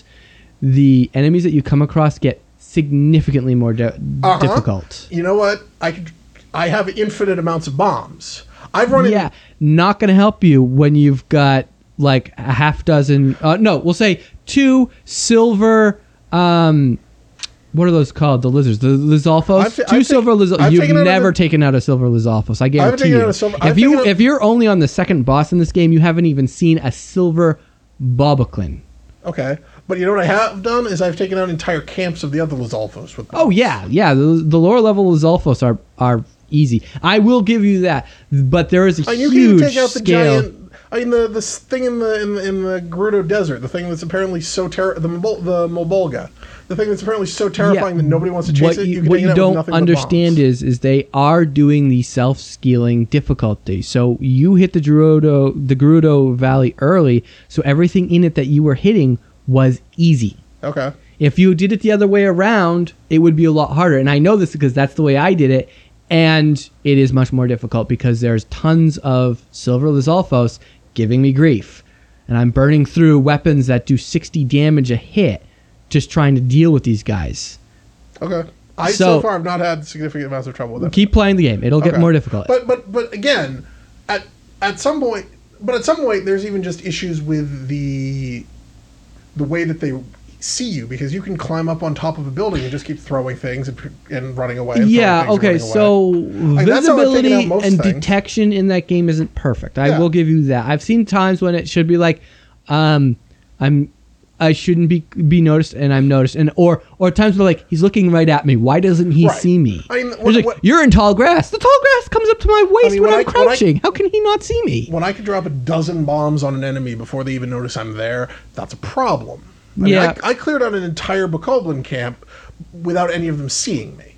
G: the enemies that you come across get significantly more di-
D: Uh-huh.
G: difficult.
D: You know what? I could. I have infinite amounts of bombs. I've run
G: Yeah,
D: into
G: not going to help you when you've got like a half dozen. Uh, no, we'll say two silver. Um, what are those called? The lizards, the Lizalfos.
D: I've ta-
G: two
D: I've
G: silver
D: ta-
G: Lizalfos.
D: I've
G: You've
D: taken out
G: never
D: a-
G: taken out a silver Lizalfos. I guarantee
D: taken
G: you.
D: out a silver-
G: if
D: I've
G: you
D: taken out-
G: if you're only on the second boss in this game, you haven't even seen a silver Bobuclin.
D: Okay, but you know what I have done is I've taken out entire camps of the other Lizalfos with.
G: Oh yeah, yeah. The, the lower level Lizalfos are are easy. I will give you that, but there is a
D: I mean, you can even
G: huge
D: take out the
G: scale.
D: giant. I mean, the this thing in the in, the- in the Gerudo Desert, the thing that's apparently so ter- the Mobol- the Mobolga, the thing that's apparently so terrifying that nobody wants to chase
G: what
D: it.
G: You,
D: You can
G: what
D: take it
G: you
D: out with
G: don't
D: nothing but
G: understand
D: bombs.
G: is is they are doing the self-scaling difficulty. So you hit the Gerudo the Gerudo Valley early, so everything in it that you were hitting was easy.
D: Okay.
G: If you did it the other way around, it would be a lot harder. And I know this because that's the way I did it, and it is much more difficult because there's tons of silver Lizalfos giving me grief. And I'm burning through weapons that do sixty damage a hit just trying to deal with these guys.
D: Okay. I so,
G: So-
D: far have not had significant amounts of trouble with it.
G: Keep playing the game. It'll get
D: Okay.
G: more difficult.
D: But but but again, at at some point, but at some point, there's even just issues with the the way that they see you, because you can climb up on top of a building and just keep throwing things and, and running away. And
G: yeah,
D: throwing
G: okay,
D: things and
G: so
D: Like, that's how I've taken
G: visibility
D: out most
G: and
D: things.
G: detection in that game isn't perfect. I
D: Yeah.
G: will give you that. I've seen times when it should be like, um, I'm, I shouldn't be be noticed, and I'm noticed, and or or times where like he's looking right at me. Why doesn't he
D: Right.
G: see me?
D: I mean,
G: He's
D: what-
G: like,
D: what-
G: you're in tall grass. The tall grass comes up to my waist
D: mean,
G: when,
D: when
G: I'm
D: I- when I-
G: crouching. How can he not see me?
D: when I can drop a dozen bombs on an enemy before they even notice I'm there, that's a problem. I mean,
G: Yeah.
D: I, I cleared out an entire Bokoblin camp without any of them seeing me,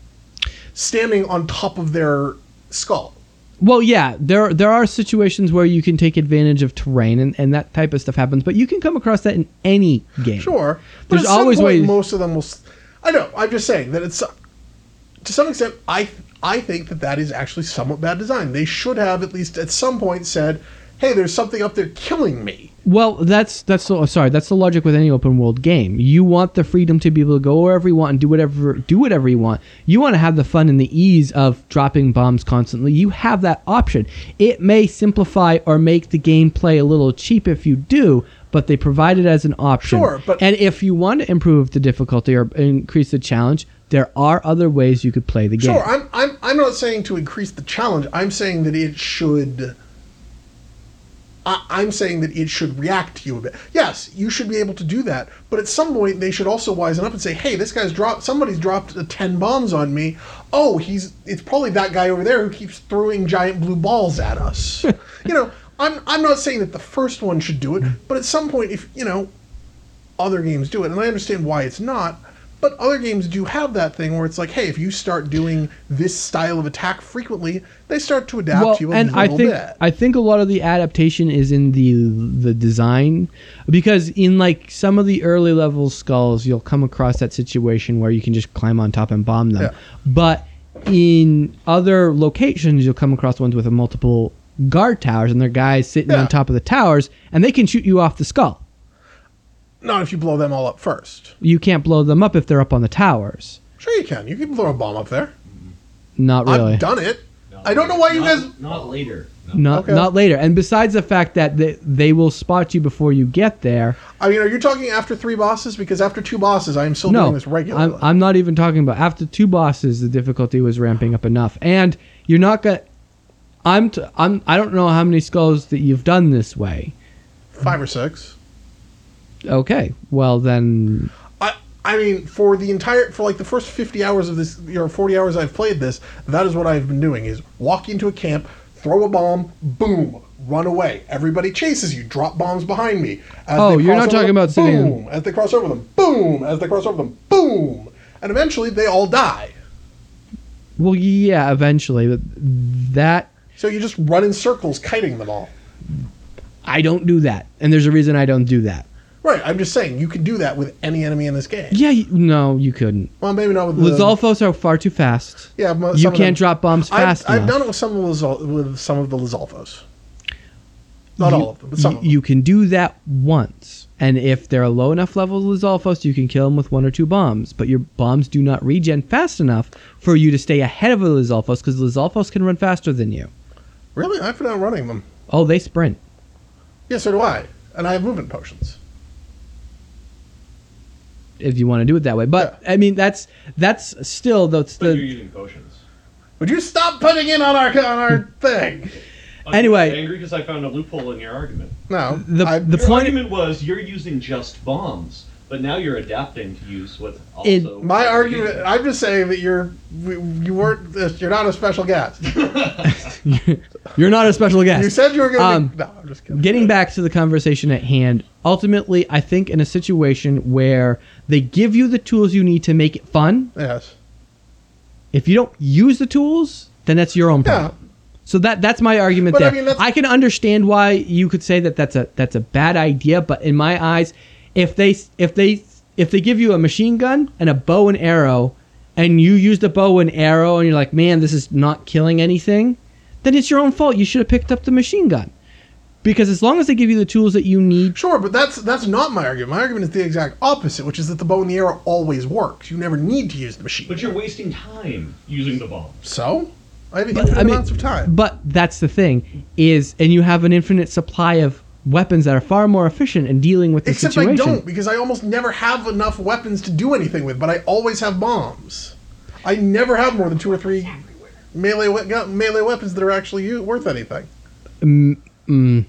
D: standing on top of their skull.
G: Well, yeah, there there are situations where you can take advantage of terrain, and, and that type of stuff happens. But you can come across that in any game.
D: Sure, but
G: There's
D: at some
G: always
D: point,
G: ways-
D: Most of them will. s- I know. I'm just saying that it's to some extent. I I think that that is actually somewhat bad design. They should have at least at some point said, "Hey, there's something up there killing me."
G: Well, that's that's the, sorry. That's the logic with any open world game. You want the freedom to be able to go wherever you want and do whatever do whatever you want. You want to have the fun and the ease of dropping bombs constantly. You have that option. It may simplify or make the gameplay a little cheap if you do, but they provide it as an option.
D: Sure, but-
G: and if you want to improve the difficulty or increase the challenge, there are other ways you could play the game.
D: Sure, I'm I'm I'm not saying to increase the challenge. I'm saying that it should. I, I'm saying that it should react to you a bit. Yes, you should be able to do that, but at some point they should also wisen up and say, "Hey, this guy's dropped. Somebody's dropped uh, ten bombs on me. Oh, he's. It's probably that guy over there who keeps throwing giant blue balls at us." You know, I'm I'm not saying that the first one should do it, but at some point, if you know, other games do it, and I understand why it's not. But other games do have that thing where it's like, hey, if you start doing this style of attack frequently, they start to adapt
G: well,
D: to you a
G: and
D: little
G: I think
D: bit.
G: I think a lot of the adaptation is in the the design, because in like some of the early level skulls, you'll come across that situation where you can just climb on top and bomb them.
D: Yeah.
G: But in other locations, you'll come across ones with a multiple guard towers, and they're guys sitting
D: Yeah.
G: on top of the towers, and they can shoot you off the skull.
D: Not if you blow them all up first.
G: You can't blow them up if they're up on the towers.
D: Sure you can. You can throw a bomb up there.
G: Not really.
D: I've done it. I don't know why you guys...
C: Not later.
G: Not
D: Okay.
G: not later. And besides the fact that they, they will spot you before you get there.
D: I mean, are you talking after three bosses? Because after two bosses, I am still doing
G: No,
D: this regularly.
G: I'm, I'm not even talking about after two bosses. The difficulty was ramping up enough, and you're not gonna. I'm t- I'm I don't know how many skulls that you've done this way.
D: Five or six.
G: Okay, well then,
D: I I mean, for the entire... For like the first fifty hours of this, or forty hours I've played this, that is what I've been doing, is walk into a camp, throw a bomb, boom, run away. Everybody chases you, drop bombs behind me. As
G: Oh,
D: they
G: you're
D: cross
G: not
D: over
G: talking
D: them,
G: about sitting in-
D: boom, as they cross over them, boom, as they cross over them, boom. And eventually they all die.
G: well, yeah, eventually, but that
D: So you just run in circles, kiting them all.
G: I don't do that, and there's a reason I don't do that.
D: Right, I'm just saying, you can do that with any enemy in this game.
G: Yeah, you, no, you couldn't.
D: Well, maybe not with the...
G: Lizalfos are far too fast.
D: Yeah, mo-
G: You
D: some of
G: can't
D: them-
G: drop bombs fast
D: I've, I've
G: enough.
D: done it with some of the Lizal- with some of the Lizalfos. Not
G: You-
D: all of them, but some
G: you,
D: of them.
G: you can do that once, and if they're a low enough level of Lizalfos, you can kill them with one or two bombs. But your bombs do not regen fast enough for you to stay ahead of a Lizalfos, because Lizalfos can run faster than you.
D: Really? I've been outrunning them.
G: Oh, they sprint.
D: Yeah, so do I. And I have movement potions.
G: If you want to do it that way, but I mean that's that's still that's
F: But you're
G: the
F: using potions.
D: Would you stop putting in on our on our thing?
F: I'm
G: Anyway.
F: angry because I found a loophole in your argument.
D: No.
G: the
D: I,
G: the
F: Your
G: point.
F: argument was you're using just bombs, but now you're adapting to use what's
G: In-
F: also.
D: my argument. I'm just saying that you're you weren't you're not a special guest.
G: You're not a special guest.
D: You said you were going
G: Um,
D: to. No, I'm just kidding.
G: Getting back to the conversation at hand, ultimately, I think in a situation where they give you the tools you need to make it fun,
D: Yes.
G: if you don't use the tools, then that's your own
D: Yeah.
G: problem. So that that's my argument
D: But I
G: there.
D: mean, that's-
G: I can understand why you could say that that's a that's a bad idea, but in my eyes, if they if they if they give you a machine gun and a bow and arrow, and you use the bow and arrow, and you're like, man, this is not killing anything, then it's your own fault. You should have picked up the machine gun. Because as long as they give you the tools that you need,
D: Sure, but that's that's not my argument. My argument is the exact opposite, which is that the bow and the arrow always works. You never need to use the machine.
F: But you're wasting time using the bombs.
D: So, I have
G: But,
D: infinite
G: I mean,
D: amounts of time.
G: but that's the thing is, and you have an infinite supply of weapons that are far more efficient in dealing with the
D: Except
G: situation.
D: I don't, because I almost never have enough weapons to do anything with. But I always have bombs. I never have more than two or three melee we- gun- melee weapons that are actually u- worth anything.
G: Mm, mm.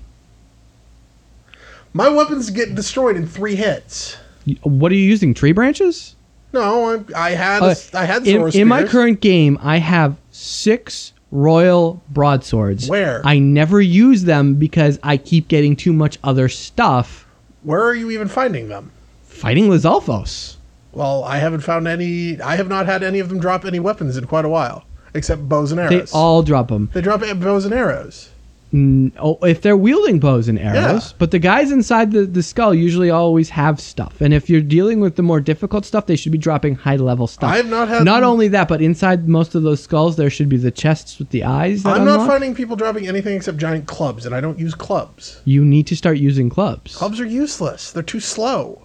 D: My weapons get destroyed in three hits.
G: What are you using? Tree branches?
D: No, I, I had
G: Uh,
D: I had
G: in,
D: sword
G: in my
D: spears.
G: current game, I have six royal broadswords.
D: Where?
G: I never use them because I keep getting too much other stuff
D: Where are you even finding them?
G: fighting Lizalfos.
D: Well, I haven't found any. I have not had any of them drop any weapons in quite a while, except bows and
G: They
D: arrows.
G: all drop them.
D: They drop bows and arrows.
G: Mm, oh, if they're wielding bows and arrows,
D: Yeah.
G: but the guys inside the, the skull usually always have stuff. And if you're dealing with the more difficult stuff, they should be dropping high level stuff.
D: I have not had
G: Not
D: them-
G: only that, but inside most of those skulls, there should be the chests with the eyes. That
D: I'm not
G: unlock.
D: finding people dropping anything except giant clubs, and I don't use clubs.
G: You need to start using clubs.
D: Clubs are useless. They're too slow.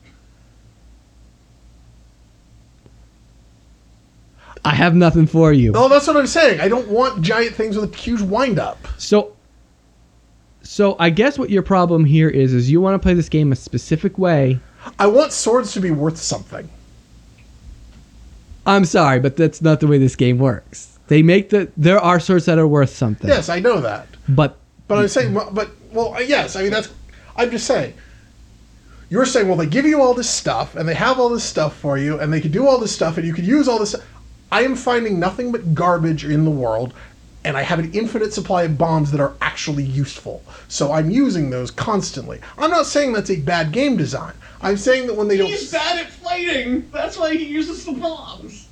G: I have nothing for you.
D: Oh, that's what I'm saying. I don't want giant things with a huge wind up.
G: So, so I guess what your problem here is is you want to play this game a specific way.
D: I want swords to be worth something.
G: I'm sorry, but that's not the way this game works. They make the there are swords that are worth something.
D: Yes, I know that.
G: But
D: But I'm saying, well, but well, yes. I mean, that's. I'm just saying. You're saying, well, they give you all this stuff, and they have all this stuff for you, and they can do all this stuff, and you can use all this. I am finding nothing but garbage in the world, and I have an infinite supply of bombs that are actually useful. So I'm using those constantly. I'm not saying that's a bad game design. I'm saying that when they don't.
F: He's bad at fighting. That's why he uses the bombs.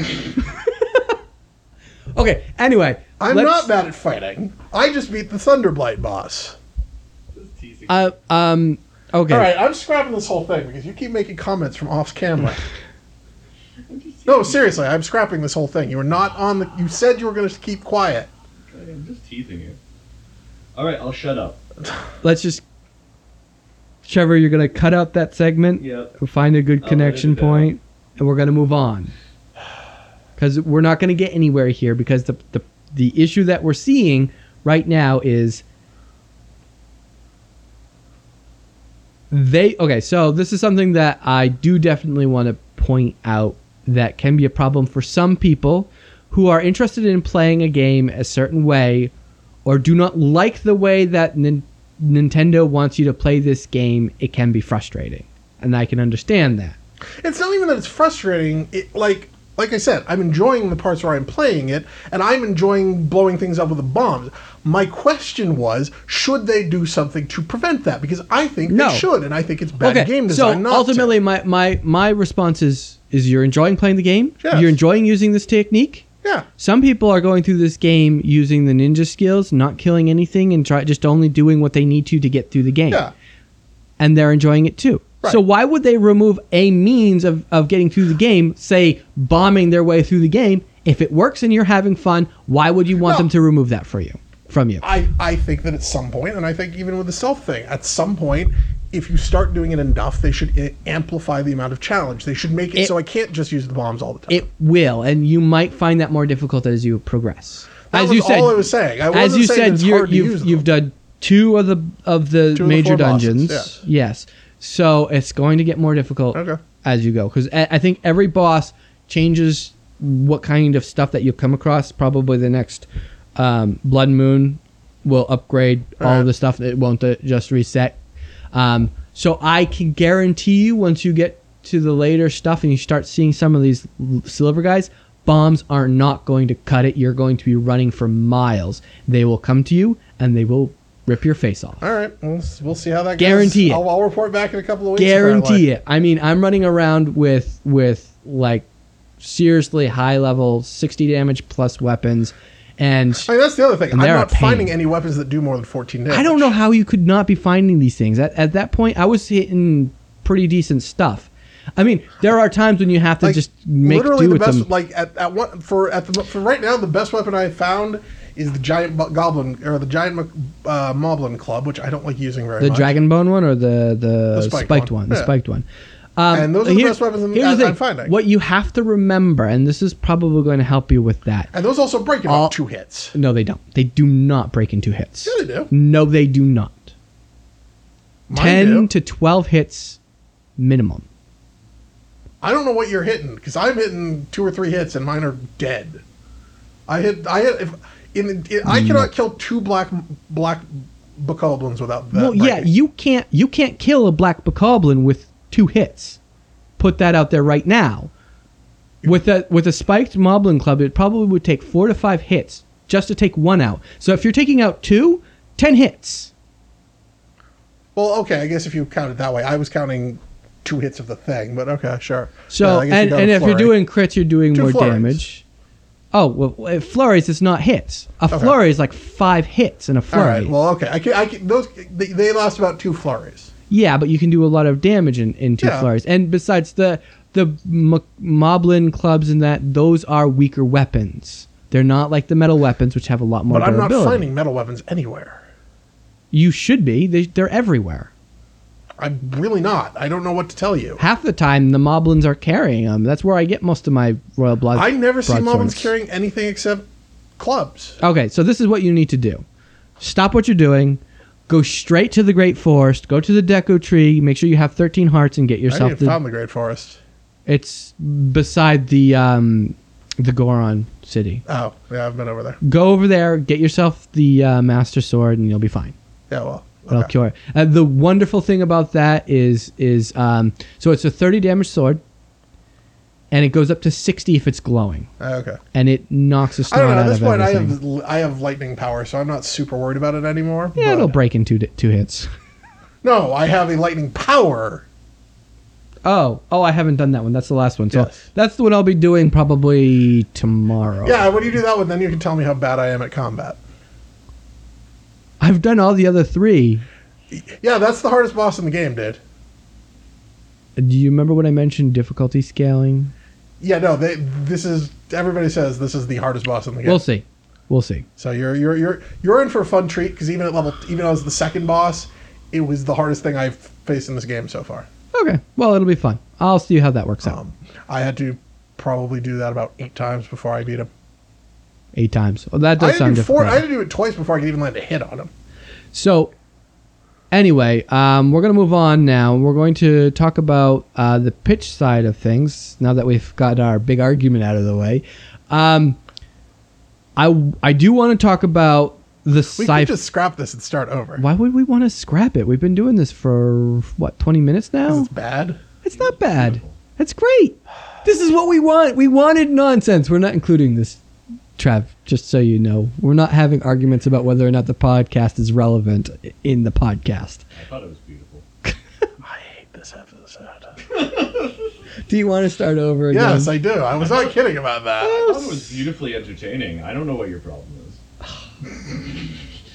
G: okay, anyway,
D: I'm
G: let's-
D: not bad at fighting. I just beat the Thunderblight boss.
G: Uh, um. Okay.
D: All right, I'm scrapping this whole thing because you keep making comments from off camera. No, seriously, I'm scrapping this whole thing. You were not on the. You said you were going to keep quiet.
F: I'm just teasing you. All right, I'll shut up.
G: Let's just. Trevor, you're gonna cut out that segment.
F: Yep.
G: Find a good
F: I'll
G: connection
F: edit it out.
G: point, and we're gonna move on. Because we're not gonna get anywhere here. Because the the the issue that we're seeing right now is they. Okay, so this is something that I do definitely want to point out that can be a problem for some people who are interested in playing a game a certain way, or do not like the way that Nin- Nintendo wants you to play this game. It can be frustrating, and I can understand that.
D: It's not even that it's frustrating. It like like I said, I'm enjoying the parts where I'm playing it, and I'm enjoying blowing things up with the bombs. My question was, should they do something to prevent that? Because I think
G: No.
D: they should, and I think it's bad game design.
G: so
D: not
G: ultimately,
D: to.
G: my, my my response is is you're enjoying playing the game.
D: Yes.
G: You're enjoying using this technique.
D: Yeah. Yeah.
G: Some people are going through this game using the ninja skills, not killing anything, and try just only doing what they need to to get through the game.
D: Yeah.
G: And they're enjoying it too.
D: Right.
G: So why would they remove a means of, of getting through the game, say bombing their way through the game? If it works and you're having fun, why would you want
D: No.
G: them to remove that for you, from you?
D: I, I think that at some point, and I think even with the stealth thing, at some point, if you start doing it enough, they should i- amplify the amount of challenge. They should make it,
G: It-
D: so I can't just use the bombs all the time.
G: It will, and you might find that more difficult as you progress.
D: That
G: as
D: was
G: you said,
D: all I was saying. I
G: as
D: wasn't
G: you
D: saying that
G: said,
D: it's
G: you're,
D: hard to use
G: you've
D: them.
G: you've done two of the of the
D: Two of the
G: major
D: four bosses,
G: dungeons. Yes, so it's going to get more difficult
D: Okay.
G: as you go, because I I think every boss changes what kind of stuff that you come across. Probably the next um, Blood Moon will upgrade all
D: Alright.
G: of the stuff. It won't uh, just reset. Um, so I can guarantee you, once you get to the later stuff and you start seeing some of these l- silver guys, bombs are not going to cut it. You're going to be running for miles. They will come to you and they will rip your face off.
D: All right, we'll, we'll see how that
G: Guarantee
D: goes.
G: it.
D: I'll, I'll report back in a couple of weeks.
G: Guarantee it. I mean, I'm running around with with like seriously high level sixty damage plus weapons, and
D: I mean, that's the other thing.
G: And
D: I'm
G: they're
D: not
G: a pain.
D: finding any weapons that do more than fourteen damage.
G: I don't know how you could not be finding these things. At, at that point, I was hitting pretty decent stuff. I mean, there are times when you have to
D: Like,
G: just make
D: literally
G: do
D: the
G: with
D: best.
G: them.
D: Like at, at what for at the for right now, the best weapon I found is the giant bu- goblin or the giant uh, moblin club, which I don't like using very
G: The
D: much.
G: dragon bone one or the the,
D: The spiked
G: spiked,
D: one.
G: one? The
D: Yeah.
G: spiked one. Um,
D: And those are the
G: here-
D: best weapons in-
G: here's
D: I-
G: the thing.
D: I'm finding.
G: What you have to remember, and this is probably going to help you with that.
D: And those also break in
G: All-
D: about two hits.
G: No, they don't. They do not break in two hits.
D: Yeah, they do.
G: No, they do not.
D: Mine
G: ten
D: do.
G: to twelve hits minimum.
D: I don't know what you're hitting because I'm hitting two or three hits and mine are dead. I hit. I hit. If in, in I cannot kill two black black bokoblins without that.
G: Well, yeah,
D: breaking.
G: you can't you can't kill a black bokoblin with two hits. Put that out there right now. With a with a spiked moblin club, it probably would take four to five hits just to take one out. So if you're taking out two, ten hits.
D: Well, okay. I guess if you count it that way, I was counting two hits of the thing, but okay, sure.
G: So
D: Yeah, I guess you
G: and,
D: got
G: and
D: a
G: if you're
D: flurry.
G: doing crits, you're doing
D: Two
G: more
D: flurries.
G: damage. Oh well, if flurries, it's not hits. A
D: Okay.
G: flurry is like five hits in a
D: all
G: flurry.
D: right. Well, okay. I can. I can. Those they, they last about two flurries.
G: Yeah, but you can do a lot of damage in, in two
D: Yeah.
G: flurries. And besides the the m- moblin clubs and that, those are weaker weapons. They're not like the metal weapons, which have a lot more
D: But I'm not
G: durability.
D: finding metal weapons anywhere.
G: You should be. They, they're everywhere.
D: I'm really not. I don't know what to tell you.
G: Half the time, the moblins are carrying them. That's where I get most of my royal blood.
D: I never see moblins
G: broadswords.
D: carrying anything except clubs.
G: Okay, so this is what you need to do. Stop what you're doing. Go straight to the Great Forest. Go to the Deku Tree. Make sure you have thirteen hearts and get
D: I
G: yourself
D: haven't
G: the.
D: found the Great Forest.
G: It's beside the um, the Goron city.
D: Oh, yeah, I've been over there.
G: Go over there, get yourself the uh, Master Sword, and you'll be fine.
D: Yeah, well,
G: It'll
D: okay.
G: cure it. Uh, the wonderful thing about that is is um, so it's a thirty damage sword, and it goes up to sixty if it's glowing,
D: Okay.
G: and it knocks a
D: I
G: snot
D: don't know. At
G: out
D: this
G: of
D: point, I
G: everything.
D: have I have lightning power, so I'm not super worried about it anymore.
G: Yeah,
D: but-
G: it'll break in two di- two hits.
D: No, I have a lightning power.
G: Oh, oh, I haven't done that one. That's the last one. So
D: Yes.
G: that's the one I'll be doing probably tomorrow.
D: Yeah, when you do that one, then you can tell me how bad I am at combat.
G: I've done all the other three.
D: Yeah, that's the hardest boss in the game, dude.
G: Do you remember when I mentioned difficulty scaling?
D: Yeah, no, they, this is everybody says this is the hardest boss in the game.
G: We'll see. We'll see.
D: So you're you're you're you're in for a fun treat because even at level even as the second boss, it was the hardest thing I've faced in this game so far.
G: Okay. Well, it'll be fun. I'll see how that works out.
D: Um, I had to probably do that about eight times before I beat him.
G: Eight times. Well, that
D: I
G: does
D: had,
G: sound
D: to do four,
G: difficult.
D: I had to do it twice before I could even land a hit on him.
G: So, anyway, um, we're going to move on now. We're going to talk about uh, the pitch side of things now that we've got our big argument out of the way. Um, I, I do want to talk about the
D: We
G: sci.
D: could just scrap this and start over.
G: Why would we want to scrap it? We've been doing this for, what, twenty minutes
D: 'Cause
G: now?
D: it's bad.
G: It's not bad. It's great. This is what we want. We wanted nonsense. We're not including this, Trav, just so you know. We're not having arguments about whether or not the podcast is relevant in the podcast.
F: I thought it was beautiful.
D: I hate this episode.
G: Do you want to start over again?
D: Yes, I do. I was not kidding about that.
F: I thought it was beautifully entertaining. I don't know what your problem is.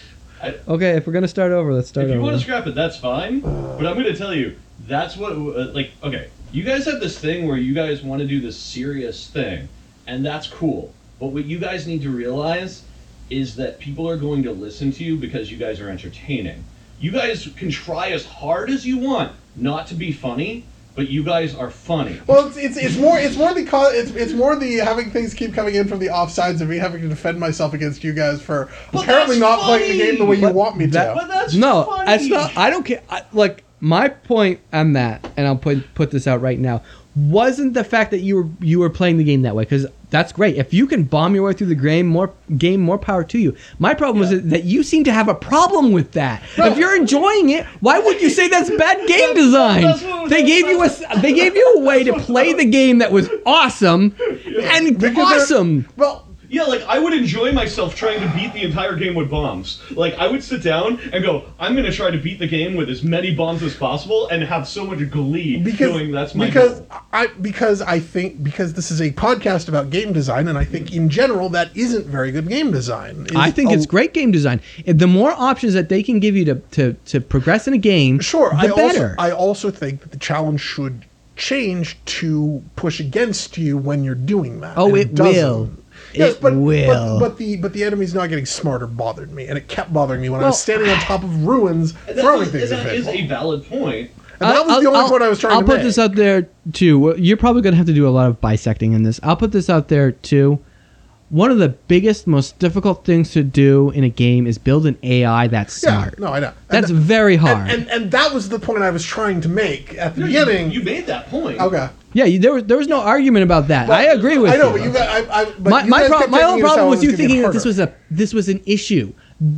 G: Okay, if we're gonna start over, let's start
F: If you
G: over.
F: want to scrap it, that's fine. But I'm going to tell you, that's what, uh, like, okay, you guys have this thing where you guys want to do this serious thing, and that's cool. But what you guys need to realize is that people are going to listen to you because you guys are entertaining. You guys can try as hard as you want not to be funny, but you guys are funny.
D: Well, it's, it's it's more it's more the co- it's it's more the having things keep coming in from the offsides and me having to defend myself against you guys for
F: But
D: apparently
F: that's
D: not playing the
F: funny!
D: game the way you
G: But
D: want me
G: that-
D: to.
F: But that's
G: No,
F: funny.
G: it's not. I don't care. I, like my point on that, and I'll put put this out right now, wasn't the fact that you were you were playing the game that way, because that's great. If you can bomb your way through the game, more game, more power to you. My problem
F: Yeah.
G: was that you seem to have a problem with that. If you're enjoying it, why would you say that's bad game design?
F: That's what-
G: They gave you a they gave you a way to play the game that was awesome and
D: Because they're-
G: awesome.
D: Well,
F: Yeah, like, I would enjoy myself trying to beat the entire game with bombs. Like, I would sit down and go, I'm going to try to beat the game with as many bombs as possible and have so much glee
D: because
F: doing that's my
D: because
F: goal.
D: I because I think because this is a podcast about game design, and I think in general that isn't very good game design. It's
G: I think
D: a-
G: it's great game design. If the more options that they can give you to, to, to progress in a game,
D: Sure,
G: the
D: I also
G: better.
D: I also think that the challenge should change to push against you when you're doing that.
G: Oh,
D: and
G: it
D: doesn't.
G: will.
D: Yes,
G: It
D: but,
G: will.
D: But, but the but the enemy's not getting smarter bothered me, and it kept bothering me when I
G: Well,
D: was standing on top of ruins
F: And that
D: throwing
F: is-
D: things
F: and
D: at
F: that is
D: people.
F: a valid point.
D: And that was
G: I'll-
D: the only
G: I'll-
D: point I was trying
G: I'll
D: to
G: put
D: make.
G: this out there too. Well, you're probably going to have to do a lot of bisecting in this. I'll put this out there too. One of the biggest, most difficult things to do in a game is build an A I that's
D: Yeah,
G: smart.
D: no, I know.
G: That's
D: and,
G: very hard.
D: And, and and that was the point I was trying to make at the
F: No,
D: beginning.
F: You, you made that point.
D: okay.
G: yeah, you, there was there was no argument about that. I agree with
D: I know,
G: you.
D: but you got. I, I, but
G: my
D: you
G: my,
D: guys
G: pro-
D: kept
G: my
D: taking
G: only
D: it as how
G: problem
D: it
G: was you
D: gonna get
G: thinking that this
D: harder.
G: was a this was an issue.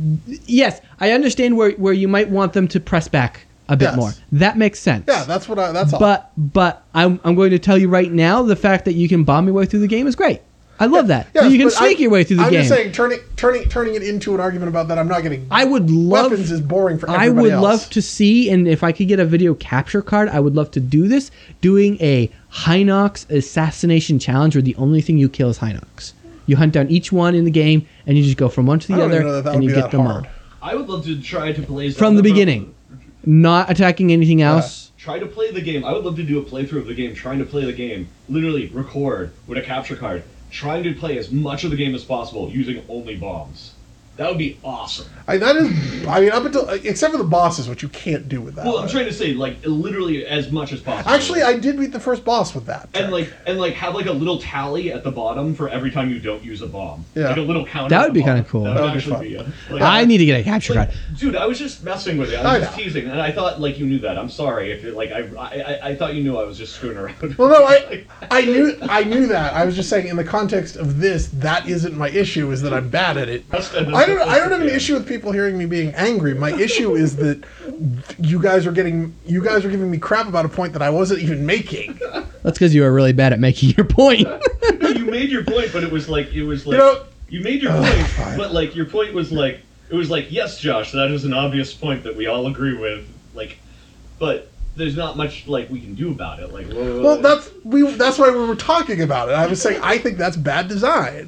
G: Yes, I understand where where you might want them to press back a bit
D: Yes.
G: more. That makes sense.
D: Yeah, that's what I. That's all.
G: But but I'm I'm going to tell you right now, the fact that you can bomb your way through the game is great. I love that.
D: Yes,
G: you can
D: but
G: sneak
D: I-
G: your way through the
D: I'm
G: game.
D: just saying, turning turning turning it into an argument about that, I'm not getting.
G: I would love
D: weapons is boring for
G: I
D: everybody
G: would
D: else.
G: love to see, and if I could get a video capture card, I would love to do this. Doing a Hinox assassination challenge where the only thing you kill is Hinox. You hunt down each one in the game, and you just go from one to the
D: I don't
G: other,
D: even know that that
G: and
D: would
G: you
D: be
G: get
D: that
G: them
D: hard.
G: all
F: I would love to try to play
G: from the beginning, not attacking anything else.
F: Try to play the game. I would love to do a playthrough of the game, trying to play the game. Literally, record with a capture card, trying to play as much of the game as possible using only bombs. That would be awesome.
D: I, that is, I mean, up until except for the bosses, which you can't do with that.
F: Well, I'm trying to say, like, literally as much as possible.
D: Actually, I did beat the first boss with that.
F: And like, and like, have like a little tally at the bottom for every time you don't use a bomb.
D: Yeah.
F: Like a little counter.
G: That
F: at
G: would
F: the
G: be kinda
F: bottom.
G: cool.
F: That would,
D: That would be
F: actually
D: fun.
F: be. A, like,
G: I need to get a capture
F: like,
G: card.
F: dude, I was just messing with it. I
D: I
F: was just
D: know.
F: teasing, and I thought like you knew that. I'm sorry if you're like I, I, I, I thought you knew I was just screwing around.
D: Well, no, I, I knew, I knew that. I was just saying, in the context of this, that isn't my issue. Is that I'm bad at it.
F: That's-
D: I don't, I don't have an issue with people hearing me being angry. My issue is that you guys are getting, you guys are giving me crap about a point that I wasn't even making.
G: That's because you were really bad at making your point.
F: No, you made your point, but it was like it was like
D: You know-
F: you made your
D: Ugh,
F: point,
D: fine.
F: but like your point was like it was like yes, Josh, that is an obvious point that we all agree with. Like, but there's not much like we can do about it. Like, whoa,
D: Well, that's we. That's why we were talking about it. I was saying I think that's bad design.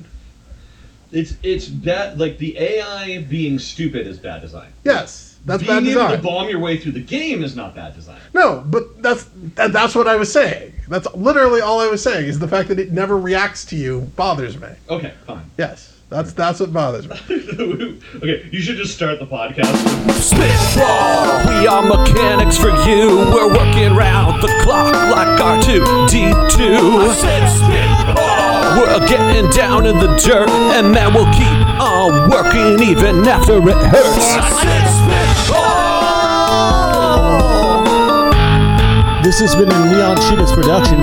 F: it's it's bad. Like the A I being stupid is bad design.
D: Yes, that's
F: Being
D: bad
F: able to
D: design.
F: bomb your way through the game is not bad design.
D: No, but that's that, that's what I was saying. That's literally all I was saying is the fact that it never reacts to you bothers me.
F: Okay, fine.
D: Yes, that's that's what bothers me.
F: Okay, you should just start the podcast.
C: Spitball, we are mechanics for you. We're working round the clock like R two D two. We're getting down in the dirt, and man, we'll keep on working even after it hurts.
H: This has been a Neon Cheetahs production.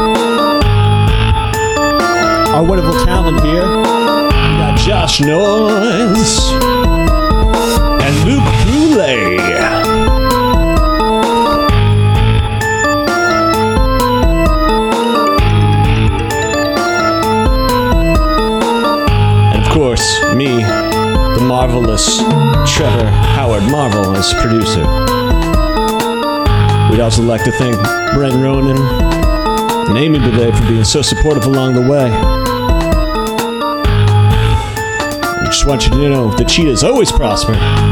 H: Our wonderful talent here, we got Josh Noyes and Luke Boulay. And of course, me, the marvelous Trevor Howard Marvel, as producer. We'd also like to thank Brent Ronan, and Amy Boudet for being so supportive along the way. I just want you to know that cheetahs always prosper.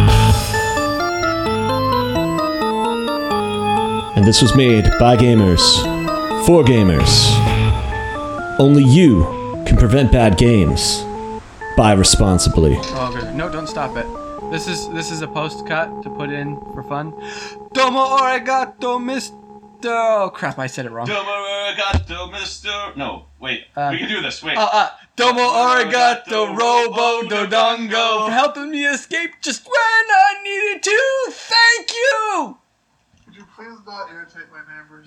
H: And this was made by gamers, for gamers. Only you can prevent bad games. Buy responsibly.
E: Oh, good. No, don't stop it. This is this is a post cut to put in for fun. Domo arigato, Mister Oh crap! I said it wrong.
F: Domo arigato, Mister No, wait.
E: Uh,
F: we can do this. Wait.
E: Uh, uh, Domo arigato, Robo Dodongo, for helping me escape just when I needed to. Thank you.
D: Would you please not irritate my neighbors?